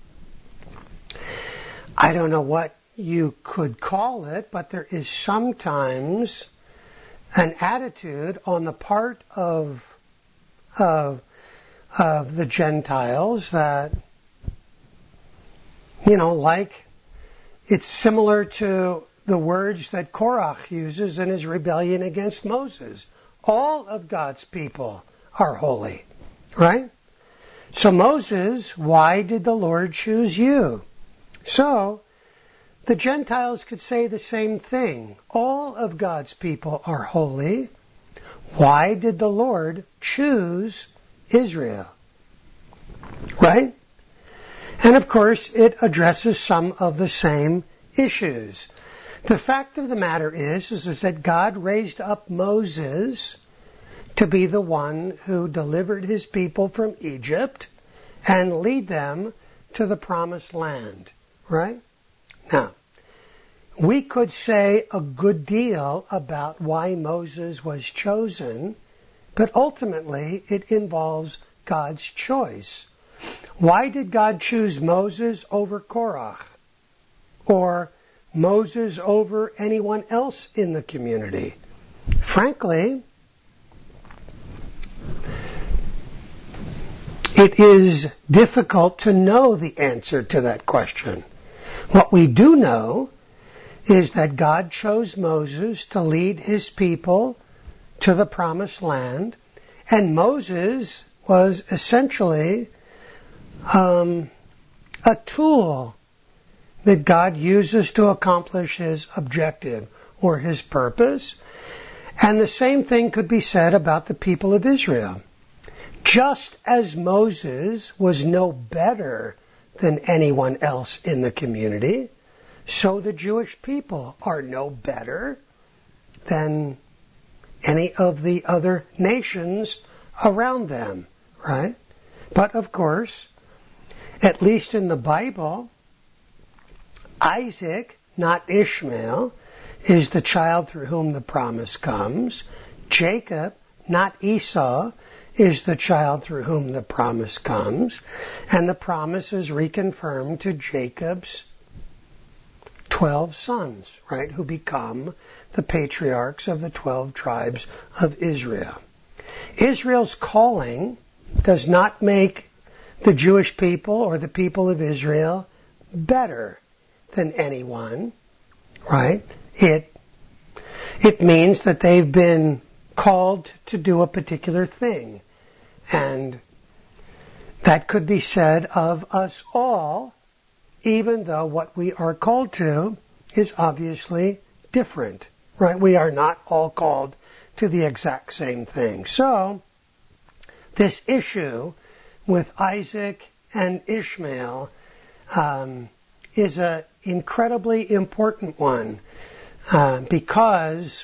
I don't know what you could call it, but there is sometimes an attitude on the part of, of, of the Gentiles that, you know, like it's similar to the words that Korach uses in his rebellion against Moses. All of God's people are holy, right? So Moses, why did the Lord choose you? So the Gentiles could say the same thing. All of God's people are holy. Why did the Lord choose Israel? Right? And of course, it addresses some of the same issues. The fact of the matter is, is, is that God raised up Moses to be the one who delivered his people from Egypt and lead them to the promised land. Right? Now, we could say a good deal about why Moses was chosen, but ultimately it involves God's choice. Why did God choose Moses over Korach? Or Moses over anyone else in the community? Frankly, it is difficult to know the answer to that question. What we do know is that God chose Moses to lead his people to the promised land, and Moses was essentially um, a tool that God uses to accomplish his objective or his purpose. And the same thing could be said about the people of Israel. Just as Moses was no better than anyone else in the community, so the Jewish people are no better than any of the other nations around them, right? But of course, at least in the Bible, Isaac, not Ishmael, is the child through whom the promise comes. Jacob, not Esau, is the child through whom the promise comes. And the promise is reconfirmed to Jacob's twelve sons, right, who become the patriarchs of the twelve tribes of Israel. Israel's calling does not make the Jewish people or the people of Israel better than anyone, right? It, it means that they've been called to do a particular thing. And that could be said of us all, even though what we are called to is obviously different, right? We are not all called to the exact same thing. So, this issue with Isaac and Ishmael um, is an incredibly important one uh, because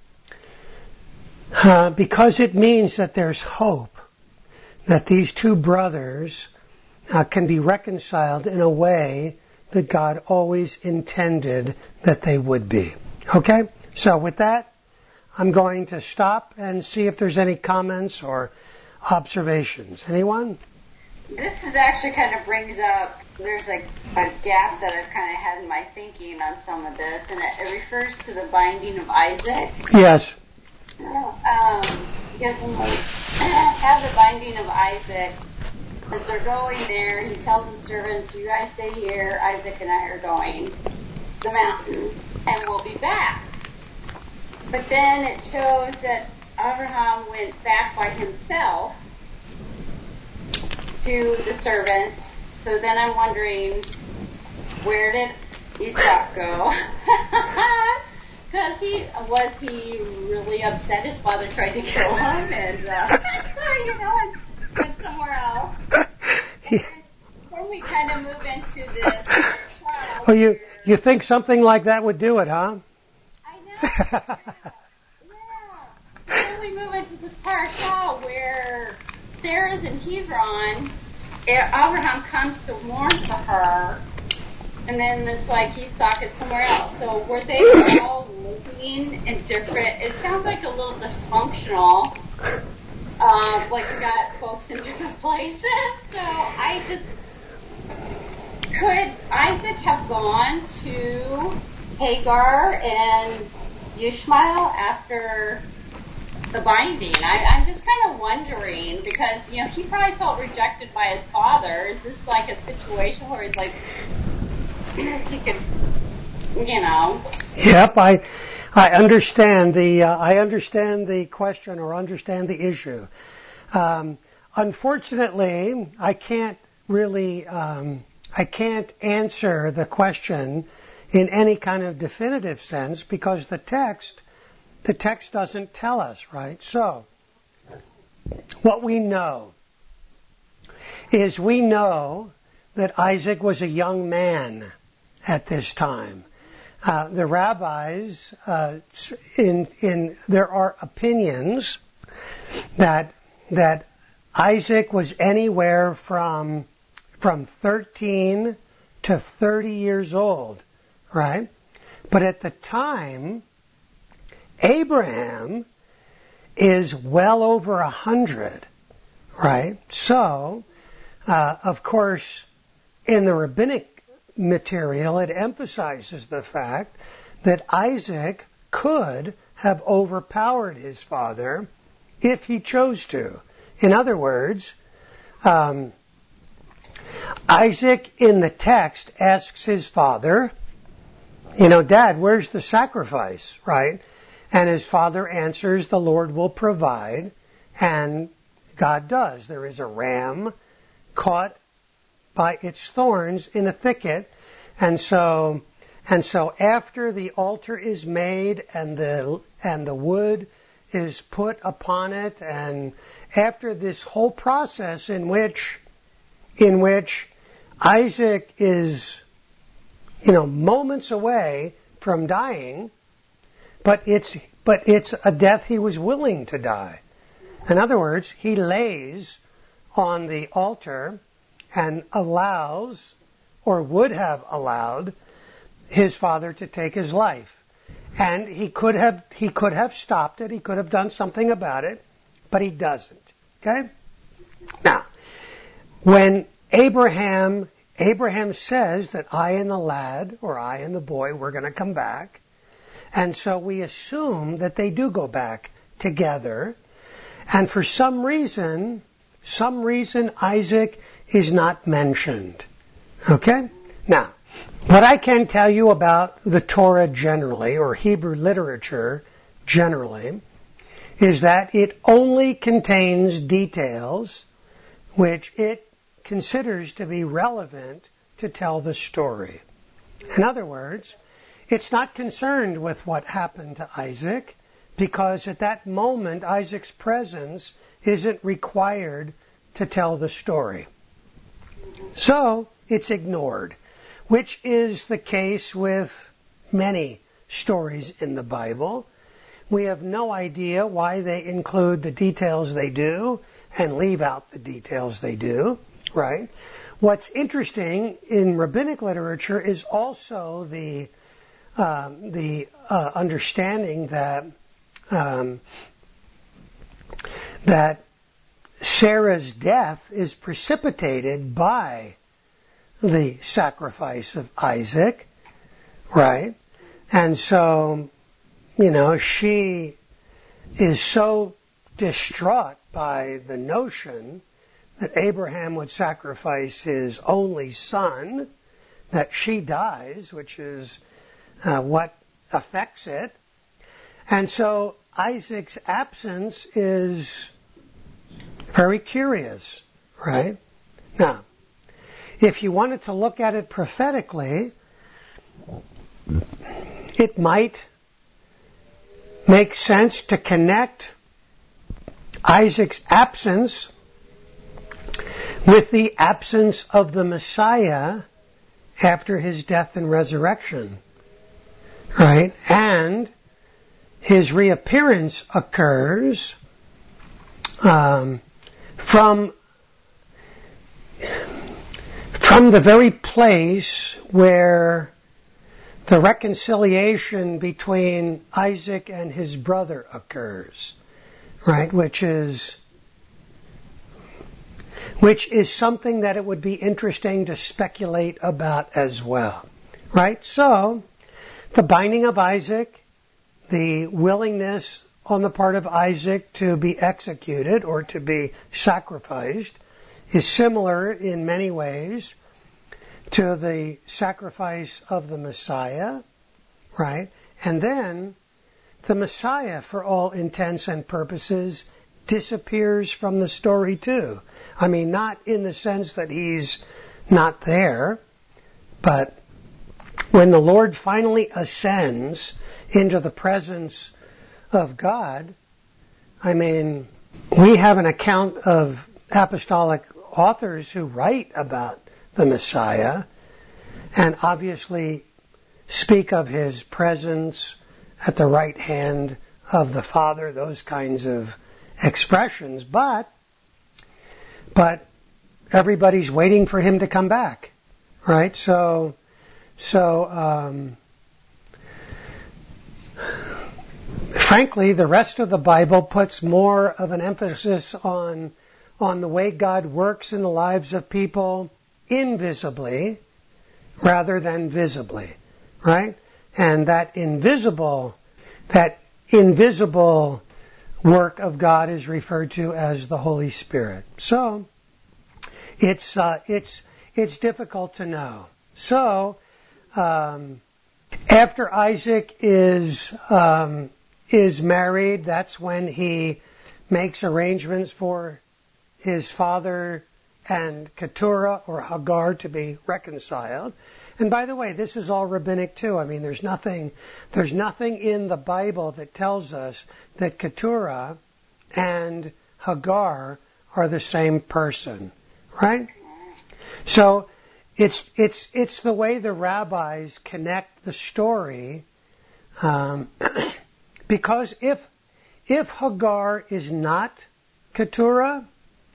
uh, because it means that there's hope that these two brothers uh, can be reconciled in a way that God always intended that they would be. Okay? So with that, I'm going to stop and see if there's any comments or observations. Anyone? This is actually kind of brings up, there's a, a gap that I've kind of had in my thinking on some of this, and it, it refers to the binding of Isaac. Yes. Um, because when we have the binding of Isaac, As they're going there, he tells the servants, you guys stay here, Isaac and I are going the mountain, and we'll be back. But then it shows that Abraham went back by himself to the servants. So then I'm wondering, where did Isaac go? Because he was he really upset his father tried to kill him, and uh, you know, and went somewhere else. And then we kind of move into this. Oh, you you think something like that would do it, huh? I know. Yeah. Then we move into this parasha where Sarah's in Hebron. Abraham comes to mourn for her, and then it's like he's talking somewhere else. So were they all living in different? It sounds like a little dysfunctional. Um, like we got folks in different places. So I just could Isaac have gone to Hagar and Ishmael after the binding? I, I'm just kind of wondering because, you know, he probably felt rejected by his father. Is this like a situation where he's like, he could, you know? Yep, I, I understand the, uh, I understand the question or understand the issue. Um, unfortunately, I can't really, um, I can't answer the question in any kind of definitive sense because the text The text doesn't tell us, right? So, what we know is we know that Isaac was a young man at this time. Uh, the rabbis, uh, in in there are opinions that that Isaac was anywhere from from thirteen to thirty years old, right? But at the time, Abraham is well over a hundred, right? So, uh, of course, in the rabbinic material, it emphasizes the fact that Isaac could have overpowered his father if he chose to. In other words, um, Isaac in the text asks his father, you know, Dad, where's the sacrifice, right? And his father answers, the Lord will provide, and God does. There is a ram caught by its thorns in a thicket, and so and so after the altar is made and the and the wood is put upon it, and after this whole process in which in which Isaac is, you know, moments away from dying, but it's but it's a death he was willing to die. In other words, he lays on the altar and allows, or would have allowed, his father to take his life. And he could have he could have stopped it, he could have done something about it, but he doesn't. Okay? Now, when Abraham Abraham says that I and the lad, or I and the boy, we're going to come back, and so we assume that they do go back together, and for some reason, some reason Isaac is not mentioned. Okay? Now, what I can tell you about the Torah generally, or Hebrew literature generally, is that it only contains details which it considers to be relevant to tell the story. In other words, it's not concerned with what happened to Isaac, because at that moment Isaac's presence isn't required to tell the story. So it's ignored, which is the case with many stories in the Bible. We have no idea why they include the details they do and leave out the details they do, right? What's interesting in rabbinic literature is also the um, the uh, understanding that um, that Sarah's death is precipitated by the sacrifice of Isaac, right? And so, you know, she is so distraught by the notion that Abraham would sacrifice his only son, that she dies, which is uh, what affects it. And so Isaac's absence is very curious, right? Now, if you wanted to look at it prophetically, it might make sense to connect Isaac's absence with the absence of the Messiah after his death and resurrection, right? And his reappearance occurs um, from from the very place where the reconciliation between Isaac and his brother occurs, right? Which is which is something that it would be interesting to speculate about as well, right? So, the binding of Isaac, the willingness on the part of Isaac to be executed or to be sacrificed is similar in many ways to the sacrifice of the Messiah, right? And then the Messiah, for all intents and purposes, disappears from the story too. I mean, not in the sense that he's not there, but when the Lord finally ascends into the presence of God, I mean, we have an account of apostolic authors who write about the Messiah and obviously speak of his presence at the right hand of the Father, those kinds of expressions, but but everybody's waiting for him to come back, right? So so um, frankly, the rest of the Bible puts more of an emphasis on on the way God works in the lives of people invisibly rather than visibly, right? And that invisible that invisible work of God is referred to as the Holy Spirit. So it's uh, it's it's difficult to know. So um, after Isaac is um, is married, that's when he makes arrangements for his father and Keturah or Hagar to be reconciled. And by the way, this is all rabbinic too. I mean, there's nothing, there's nothing in the Bible that tells us that Keturah and Hagar are the same person, right? So it's it's it's the way the rabbis connect the story, um, because if if Hagar is not Keturah,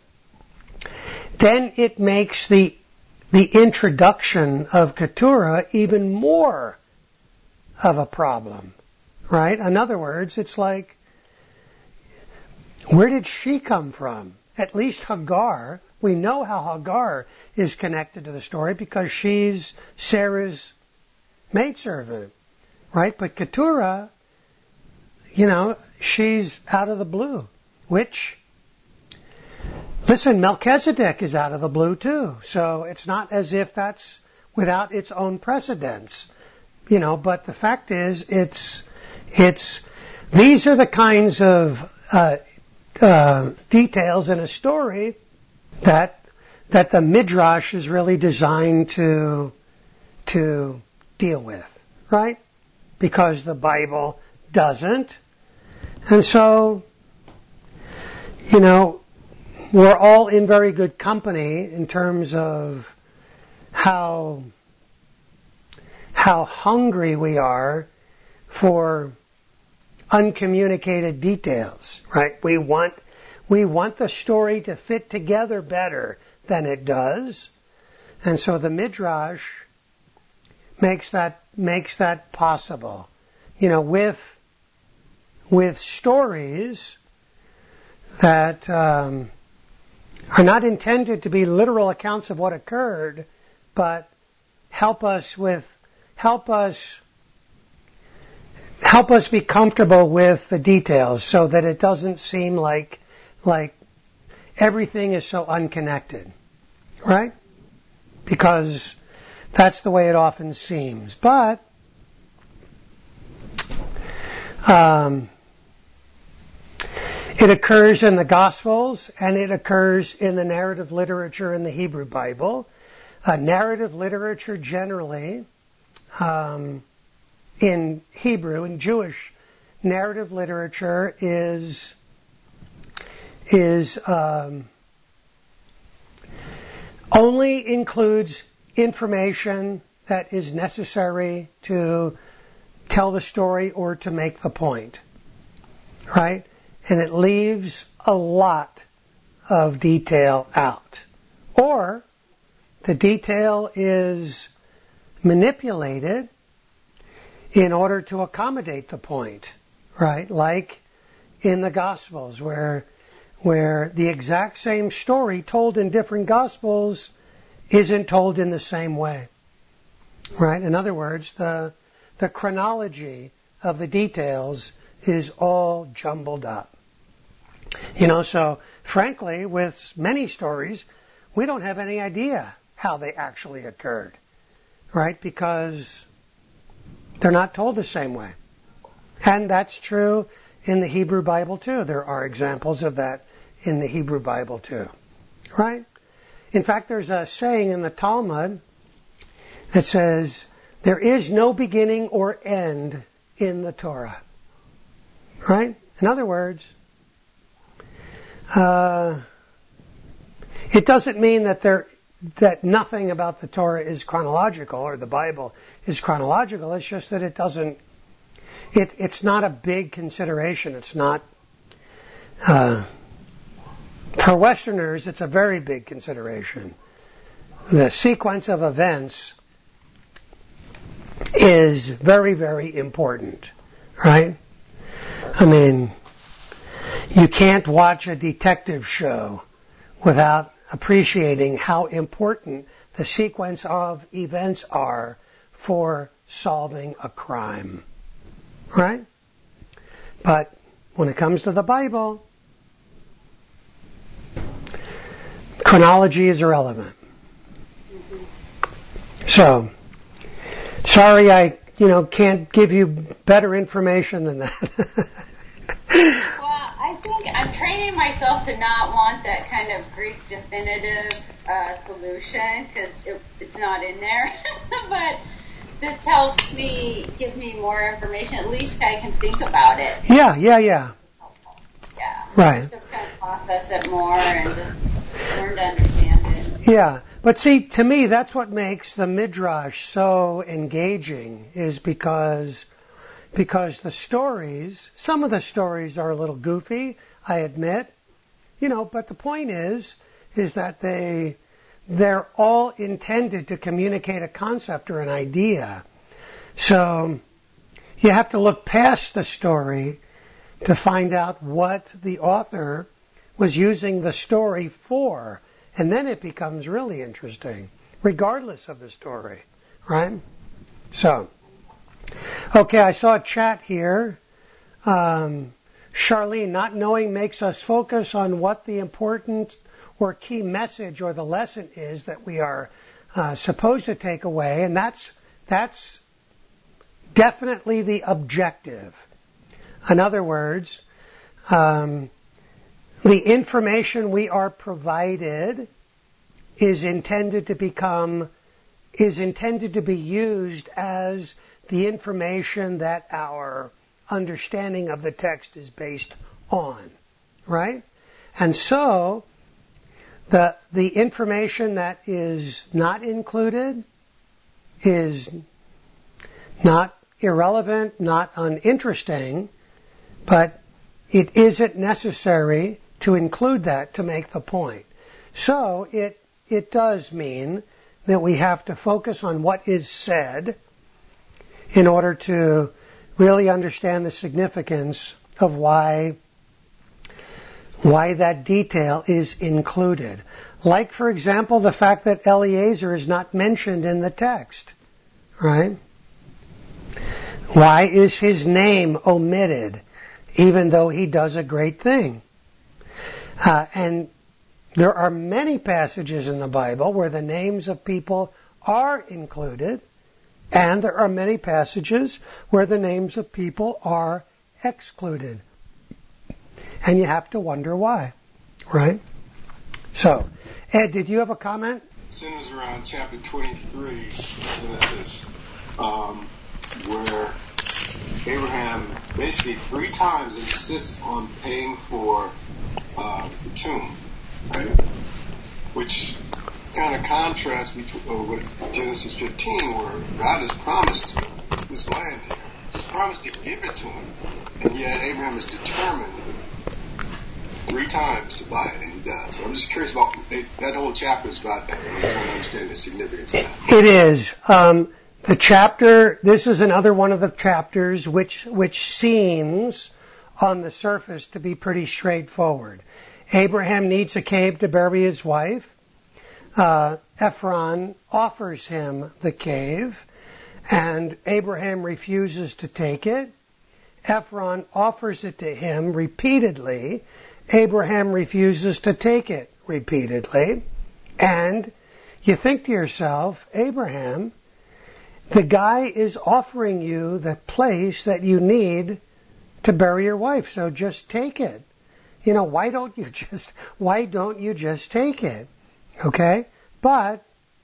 then it makes the the introduction of Keturah even more of a problem, right? In other words, it's like, where did she come from? At least Hagar, we know how Hagar is connected to the story because she's Sarah's maidservant, right? But Keturah, you know, she's out of the blue, which... Listen, Melchizedek is out of the blue too, so it's not as if that's without its own precedence, you know. But the fact is, it's it's these are the kinds of uh, uh, details in a story that that the Midrash is really designed to to deal with, right? Because the Bible doesn't, and so you know. We're all in very good company in terms of how how hungry we are for uncommunicated details, right? We want we want the story to fit together better than it does, and so the Midrash makes that makes that possible. You know, with with stories that. Um, are not intended to be literal accounts of what occurred, but help us with, help us, help us be comfortable with the details so that it doesn't seem like, like everything is so unconnected, right? Because that's the way it often seems. But um, it occurs in the Gospels, and it occurs in the narrative literature in the Hebrew Bible. Uh, narrative literature generally, um, in Hebrew, in Jewish narrative literature is is um, only includes information that is necessary to tell the story or to make the point, right? And it leaves a lot of detail out. Or the detail is manipulated in order to accommodate the point, right? Like in the Gospels, where where the exact same story told in different Gospels isn't told in the same way, right? In other words, the the chronology of the details is all jumbled up. You know, so frankly, with many stories, we don't have any idea how they actually occurred, right? Because they're not told the same way. And that's true in the Hebrew Bible too. There are examples of that in the Hebrew Bible too, right? In fact, there's a saying in the Talmud that says, there is no beginning or end in the Torah, right? In other words, uh, it doesn't mean that there that nothing about the Torah is chronological or the Bible is chronological. It's just that it doesn't. It, it's not a big consideration. It's not. Uh, for Westerners, it's a very big consideration. The sequence of events is very, very important, right? I mean, you can't watch a detective show without appreciating how important the sequence of events are for solving a crime, right? But when it comes to the Bible, chronology is irrelevant. So, sorry I, you know, can't give you better information than that. Well, I think I'm training myself to not want that kind of Greek definitive uh, solution because it, it's not in there. But this helps me, gives me more information. At least I can think about it. Yeah, yeah, yeah. Yeah. Right. Just kind of process it more and just learn to understand it. Yeah. But see, to me, that's what makes the Midrash so engaging, is because because the stories, some of the stories are a little goofy, I admit, you know, but the point is, is that they, they're all intended to communicate a concept or an idea. So you have to look past the story to find out what the author was using the story for. And then it becomes really interesting, regardless of the story, right? So, okay, I saw a chat here. Um, Charlene, not knowing makes us focus on what the important or key message or the lesson is that we are uh, supposed to take away, and that's that's definitely the objective. In other words, um, the information we are provided is intended to become, is intended to be used as the information that our understanding of the text is based on, right? And so, the the information that is not included is not irrelevant, not uninteresting, but it isn't necessary to include that to make the point. So it it does mean that we have to focus on what is said in order to really understand the significance of why why that detail is included. Like, for example, the fact that Eliezer is not mentioned in the text, right? Why is his name omitted, even though he does a great thing? Uh, and There are many passages in the Bible where the names of people are included, and there are many passages where the names of people are excluded. And you have to wonder why, right? So, Ed, did you have a comment? Centers around chapter twenty-three, Genesis, um, where Abraham basically three times insists on paying for uh, the tomb, right? Which kind of contrasts uh, with Genesis fifteen, where God has promised this land to him. He's promised to give it to him, and yet Abraham is determined three times to buy it, and he does. So I'm just curious about that whole chapter is about that. I'm trying to understand the significance of that. It is. Um, the chapter, this is another one of the chapters which which seems on the surface to be pretty straightforward. Abraham needs a cave to bury his wife. Uh, Ephron offers him the cave, and Abraham refuses to take it. Ephron offers it to him repeatedly. Abraham refuses to take it repeatedly. And you think to yourself, Abraham, the guy is offering you the place that you need to bury your wife, so just take it. You know, why don't you just why don't you just take it? Okay? But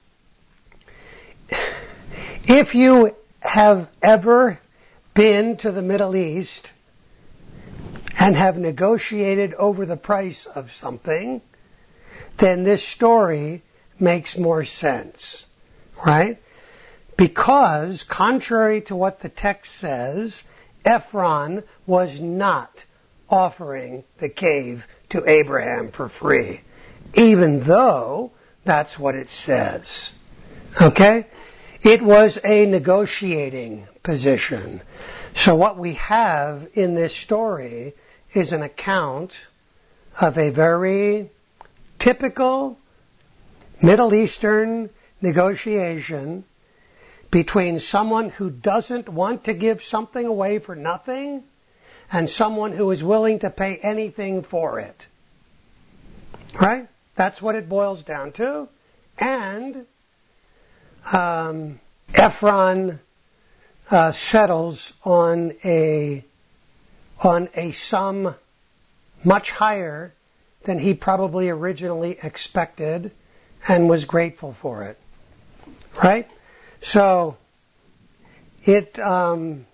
if you have ever been to the Middle East and have negotiated over the price of something, then this story makes more sense, right? Because, contrary to what the text says, Ephron was not offering the cave to Abraham for free, even though that's what it says. Okay? It was a negotiating position. So what we have in this story is an account of a very typical Middle Eastern negotiation between someone who doesn't want to give something away for nothing and someone who is willing to pay anything for it. Right? That's what it boils down to. And um, Ephron uh, settles on a on a sum much higher than he probably originally expected and was grateful for it. Right? So, it um,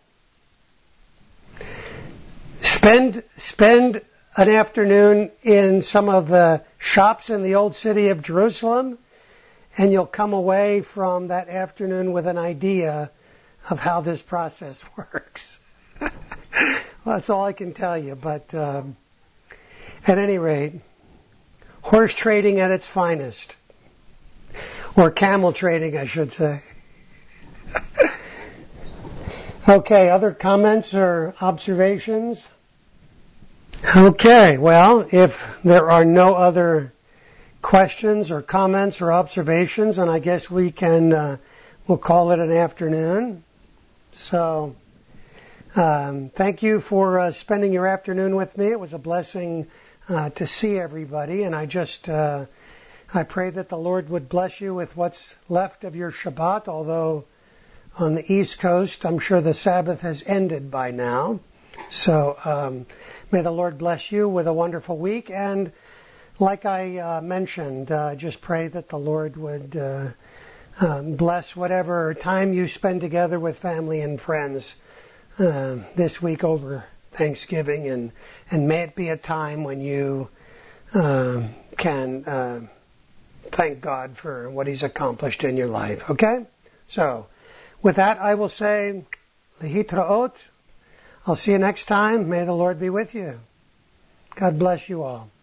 spend spend an afternoon in some of the shops in the old city of Jerusalem, and you'll come away from that afternoon with an idea of how this process works. Well, that's all I can tell you. But um, at any rate, horse trading at its finest, or camel trading, I should say. Okay, other comments or observations? Okay, well, if there are no other questions or comments or observations, then I guess we can, uh, we'll call it an afternoon. So, um, thank you for uh, spending your afternoon with me. It was a blessing uh, to see everybody, and I just, uh, I pray that the Lord would bless you with what's left of your Shabbat, although on the East Coast, I'm sure the Sabbath has ended by now. So um, may the Lord bless you with a wonderful week. And like I uh, mentioned, uh, just pray that the Lord would uh, um, bless whatever time you spend together with family and friends uh, this week over Thanksgiving. And, and may it be a time when you uh, can uh, thank God for what He's accomplished in your life. Okay? So, with that, I will say, Lehitraot. I'll see you next time. May the Lord be with you. God bless you all.